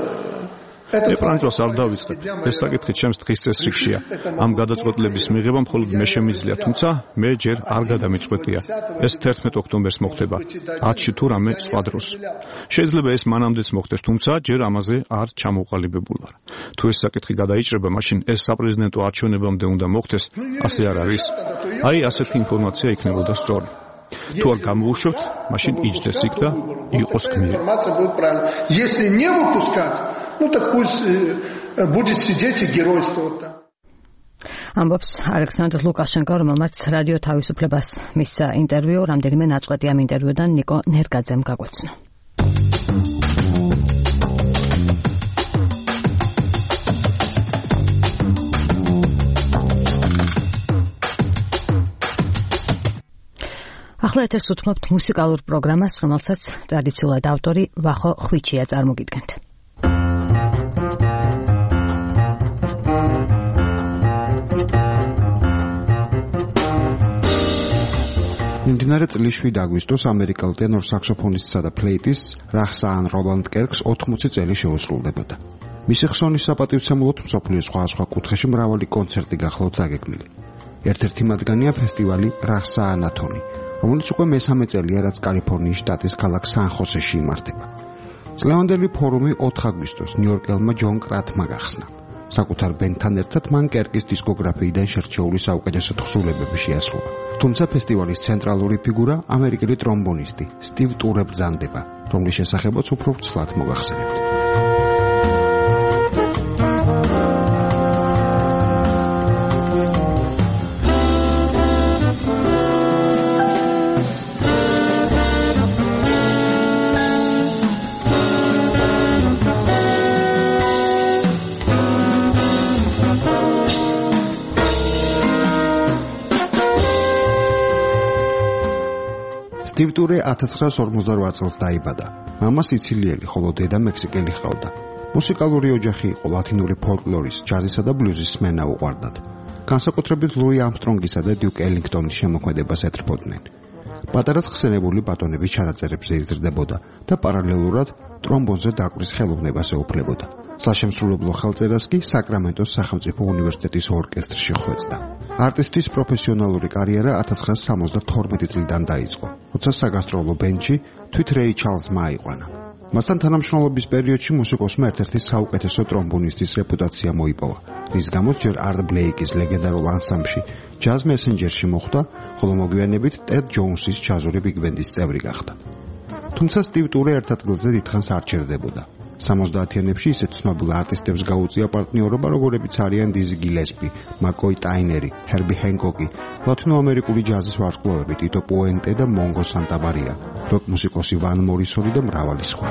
მე ფრანჯოს არ დავიწყებ. ეს საკითხი ჩემს დღის წესრიგშია. ამ გადაწყვეტილების მიღება მხოლოდ მე შემიძლია, თუმცა მე ჯერ არ გადამიწყვეტია. ეს თერთმეტ ოქტომბერს მოხდება. ათში თუ რამე სხვა დროს. შეიძლება ეს მანამდეც მოხდეს, თუმცა ჯერ ამაზე არ ჩამოყალიბებულ ვარ. თუ ეს საკითხი გადაიჭრება, მაშინ ეს საპრეზიდენტო არჩევნებამდე უნდა მოხდეს, ასე არ არის. აი ასეთი ინფორმაცია იქნებოდა სწორი. თუ არ გამოუშვებთ, მაშინ იჯდეს იქ და იყოს გმირი. Если не выпускать, ну так пусть будет сидеть и геройствовать. ამბობს ალექსანდრ ლუკაშენკო, რომელმაც რადიო თავისუფლებას მისცა ინტერვიუ, რამდენიმე ნაწყვეტი ამ ინტერვიუდან ნიკო ნერგაძემ გაგვეცნო. ახლა ეთერს უთმობთ მუსიკალურ პროგრამას, რომელსაც ტრადიციულად ავტორი ვახო ხვიჩია წარმოგიდგენთ. მიმდინარე წლის შვიდ აგვისტოს ამერიკელ ტენორ საქსოფონისტსა და ფლეიტისტს რახსაან როლანდ კერკს ოთხმოცი წელი შეუსრულდებოდა. მისი ხსოვნის საპატივცემულოდ მსოფლიოს სხვადასხვა კუთხეში მრავალი კონცერტი გახლავთ დაგეგმილი. ერთ-ერთი მათგანია ფესტივალი რახსაანათონი, რომელიც უკვე მესამე წელია, რაც კალიფორნიის შტატის ქალაქ სან-ხოსეში იმართება. წლევანდელი ფორუმი ოთხ აგვისტოს ნიუ-იორკელმა ჯონ კრატმა გახსნა. საკუთარ ბენდთან ერთად მან კერკის დისკოგრაფიიდან შერჩეული საუკეთესო თხზულებები შეასრულა. თუმცა ფესტივალის ცენტრალური ფიგურა ამერიკელი ტრომბონისტი სტივ ტურე ბრძანდება, რომლის შესახებაც უფრო ცლად მოგახსენებთ. სტივ ტურე ათას ცხრაას ორმოცდაოთხ წელს დაიბადა. მამა სიცილიელი, ხოლო დედა მექსიკელი ჰყავდა. მუსიკალური ოჯახი იყო, ლათინური ფოლკლორის, ჯაზისა და ბლუზის სმენა უყვარდათ. განსაკუთრებით ლუი ამსტრონგისა და დიუკ ელინგტონის შემოქმედებას ეთრფოდნენ. პატარად ხსენებული ბატონების ჩანაწერებზე იზრდებოდა და პარალელურად ტრომბონზე დაკვრის ხელოვნებას ეუფლებოდა. საშემსრულებლო ხელწერას კი საკრამენტოს სახელმწიფო უნივერსიტეტის ორკესტრში ხვეწდა. არტისტის პროფესიონალური კარიერა ათას ცხრაას სამოცდათორმეტი წლიდან დაიწყო, როცა საგასტროლო ბენდში თვით რეი ჩარლზმა აიყვანა. მასთან თანამშრომლობის პერიოდში მუსიკოსმა ერთ-ერთი საუკეთესო ტრომბონისტის რეპუტაცია მოიპოვა, რის გამოც ჯერ არტ ბლეიკის ლეგენდარულ ანსამბლში ჯაზ მესენჯერში მოხვდა, ხოლო მოგვიანებით ტედ ჯოუნსის ჯაზური ბიგ-ბენდის წევრი გახდა. თუმცა სტივ ტურე ერთ ადგილზე დიდხანს არ ჩერდებოდა. სამოცდაათიანებში ისეთ ცნობილ არტისტებს გაუწია პარტნიორობა, როგორებიც არიან დიზი გილესპი, მაკოი ტაინერი, ჰერბი ჰენკოკი, ლათინოამერიკული ჯაზის ვარსკვლავები ტიტო პუენტე და მონგო სანტაბარია, როკ მუსიკოსი ვან მორისონი და მრავალი სხვა.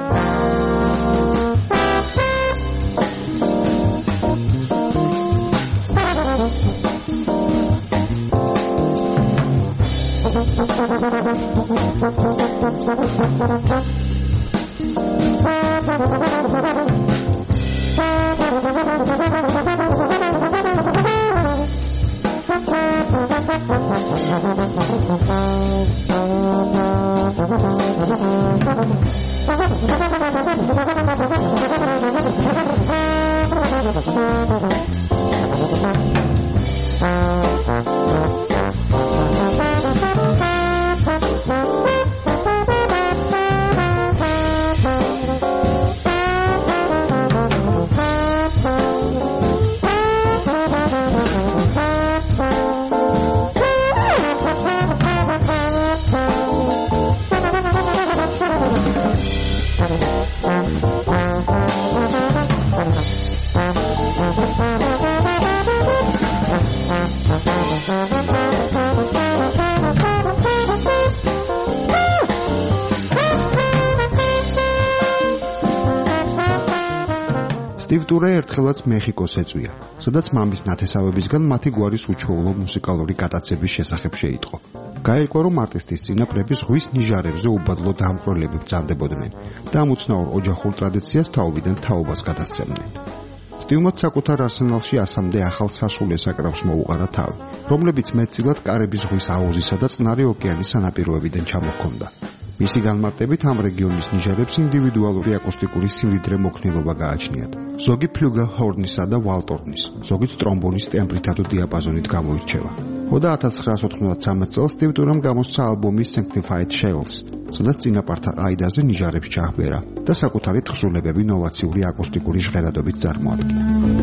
სტივ ტურე ერთხელაც მეხიკოს ეწვია, სადაც მამის ნათესავებისგან მათი გვარის უჩვეულო მუსიკალური გატაცების შესახებ შეიტყო. გაირკვა, რომ არტისტის წინაპრები ზღვის ნიჟარებზე უბადლო დამკვრელები ბრძანდებოდნენ და ამ უცნაურ ოჯახურ ტრადიციას თაობიდან თაობას გადასცემდნენ. სტივმაც საკუთარ არსენალში ასამდე ახალ სასულე საკრავს მოუყარა თავი, რომლებიც მეტწილად კარიბის ზღვის აუზისა და წყნარი ოკეანის სანაპიროებიდან ჩამოჰქონდა. მისი განმარტებით ამ რეგიონის ნიჟარებს ინდივიდუალური აკუსტიკური სიმდიდრე მოქნილობა გააჩნიათ. ზოგი ფლუგელჰორნისა და ვალტორნის, ზოგიც ტრომბონის ტემბრითა და დიაპაზონით გამოირჩევა. ხოდა ათას ცხრაას ოთხმოცდათრამეტ წელს სტივ ტურემ გამოსცა ალბომი Sanctified Shells, სადაც წინაპართა ყაიდაზე ნიჟარებს ჩააბერა და საკუთარი თხზულებები ნოვაციური აკუსტიკური ჟღერადობით წარმოადგინა.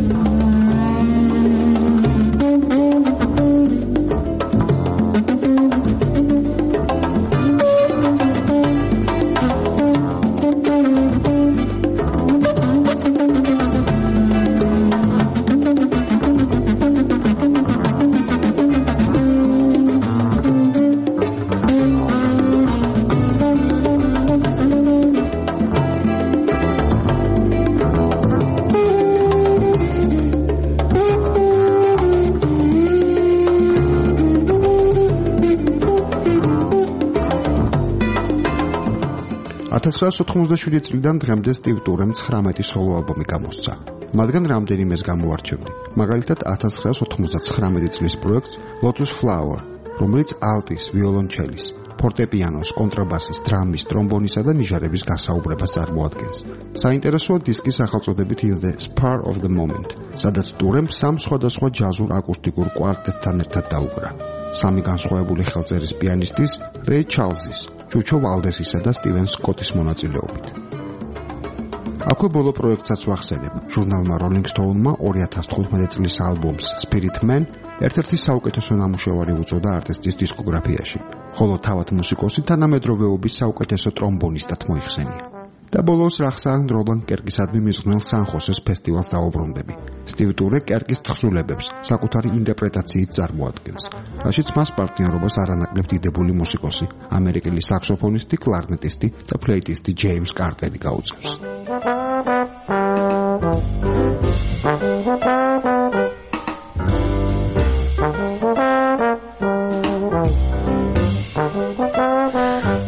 ათას ცხრაას ოთხმოცდაშვიდი წლიდან დღემდე სტივ ტურემ ცხრამეტი სოლო ალბომი გამოსცა. მათგან რამდენიმეს გამოვარჩევდი. მაგალითად ათას ცხრაას ოთხმოცდათხრამეტი წლის პროექტს Lotus Flower, რომელიც ალტის, ვიოლონჩელის, ფორტეპიანოს, კონტრაბასის, დრამის, ტრომბონისა და ნიჟარების გასაუბრებას წარმოადგენს. საინტერესოა დისკის სახელწოდებით In the Spur of the Moment, სადაც ტურემ სამ სხვადასხვა ჯაზურ აკუსტიკურ კვარტეტთან ერთად დაუკრა. სამი განსხვავებული ხელწერის პიანისტის, რეი ჩარლზის, ჯუჩო ვალდესისა და სტივენ სკოტის მონაწილეობით. აქვე ბოლო პროექტსაც ვახსენებ. ჟურნალმა Rolling Stone-მა ორი ათას თხუთმეტი წლის ალბომს Spirit Man ერთ-ერთი საუკეთესო ნამუშევარი უწოდა არტისტის დისკოგრაფიაში, ხოლო თავად მუსიკოსი თანამედროვეობის საუკეთესო ტრომბონისტად მოიხსენია. და ბოლოს რახსან როლან კერკისადმი მიზღვნილ სან-ხოსეს ფესტივალს დაუბრუნდები. სტივ ტურე კერკის თხზულებებს საკუთარი ინტერპრეტაციით წარმოადგენს, რაშიც მას პარტნიორობას არანაკლებ დიდებული მუსიკოსი, ამერიკელი საქსოფონისტი, კლარნეტისტი და ფლეიტისტი ჯეიმს კარტერი გაუწევს.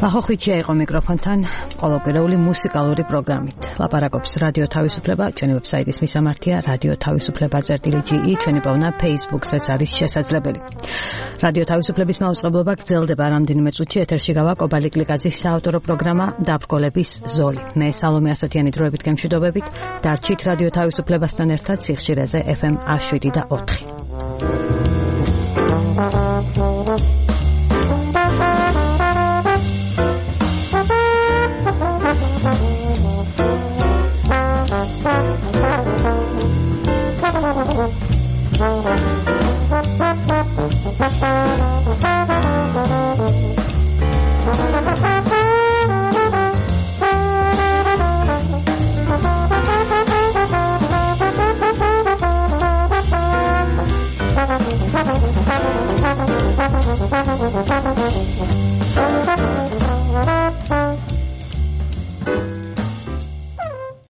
ახო ხვიჩია იყო მიკროფონთან ყოველკვირეული მუსიკალური პროგრამით. ლაპარაკობს რადიო თავისუფლება, ჩვენი ვებსაიტის მისამართია რადიო თავისუფლება წერტილი ჯი ი, ჩვენი პოვნა Facebook-საც არის შესაძლებელი. რადიო თავისუფლების მაუწყებლობა გრძელდება რამდენიმე წუთში, ეთერში გავა კობალი კლიკაძის საავტორო პროგრამა დაბრკოლების ზოლი. მე სალომე ასათიანი დროებით გემშვიდობებით, დარჩით რადიო თავისუფლებასთან ერთად სიხშირეზე ეფ ემ ათი შვიდ და ოთხი.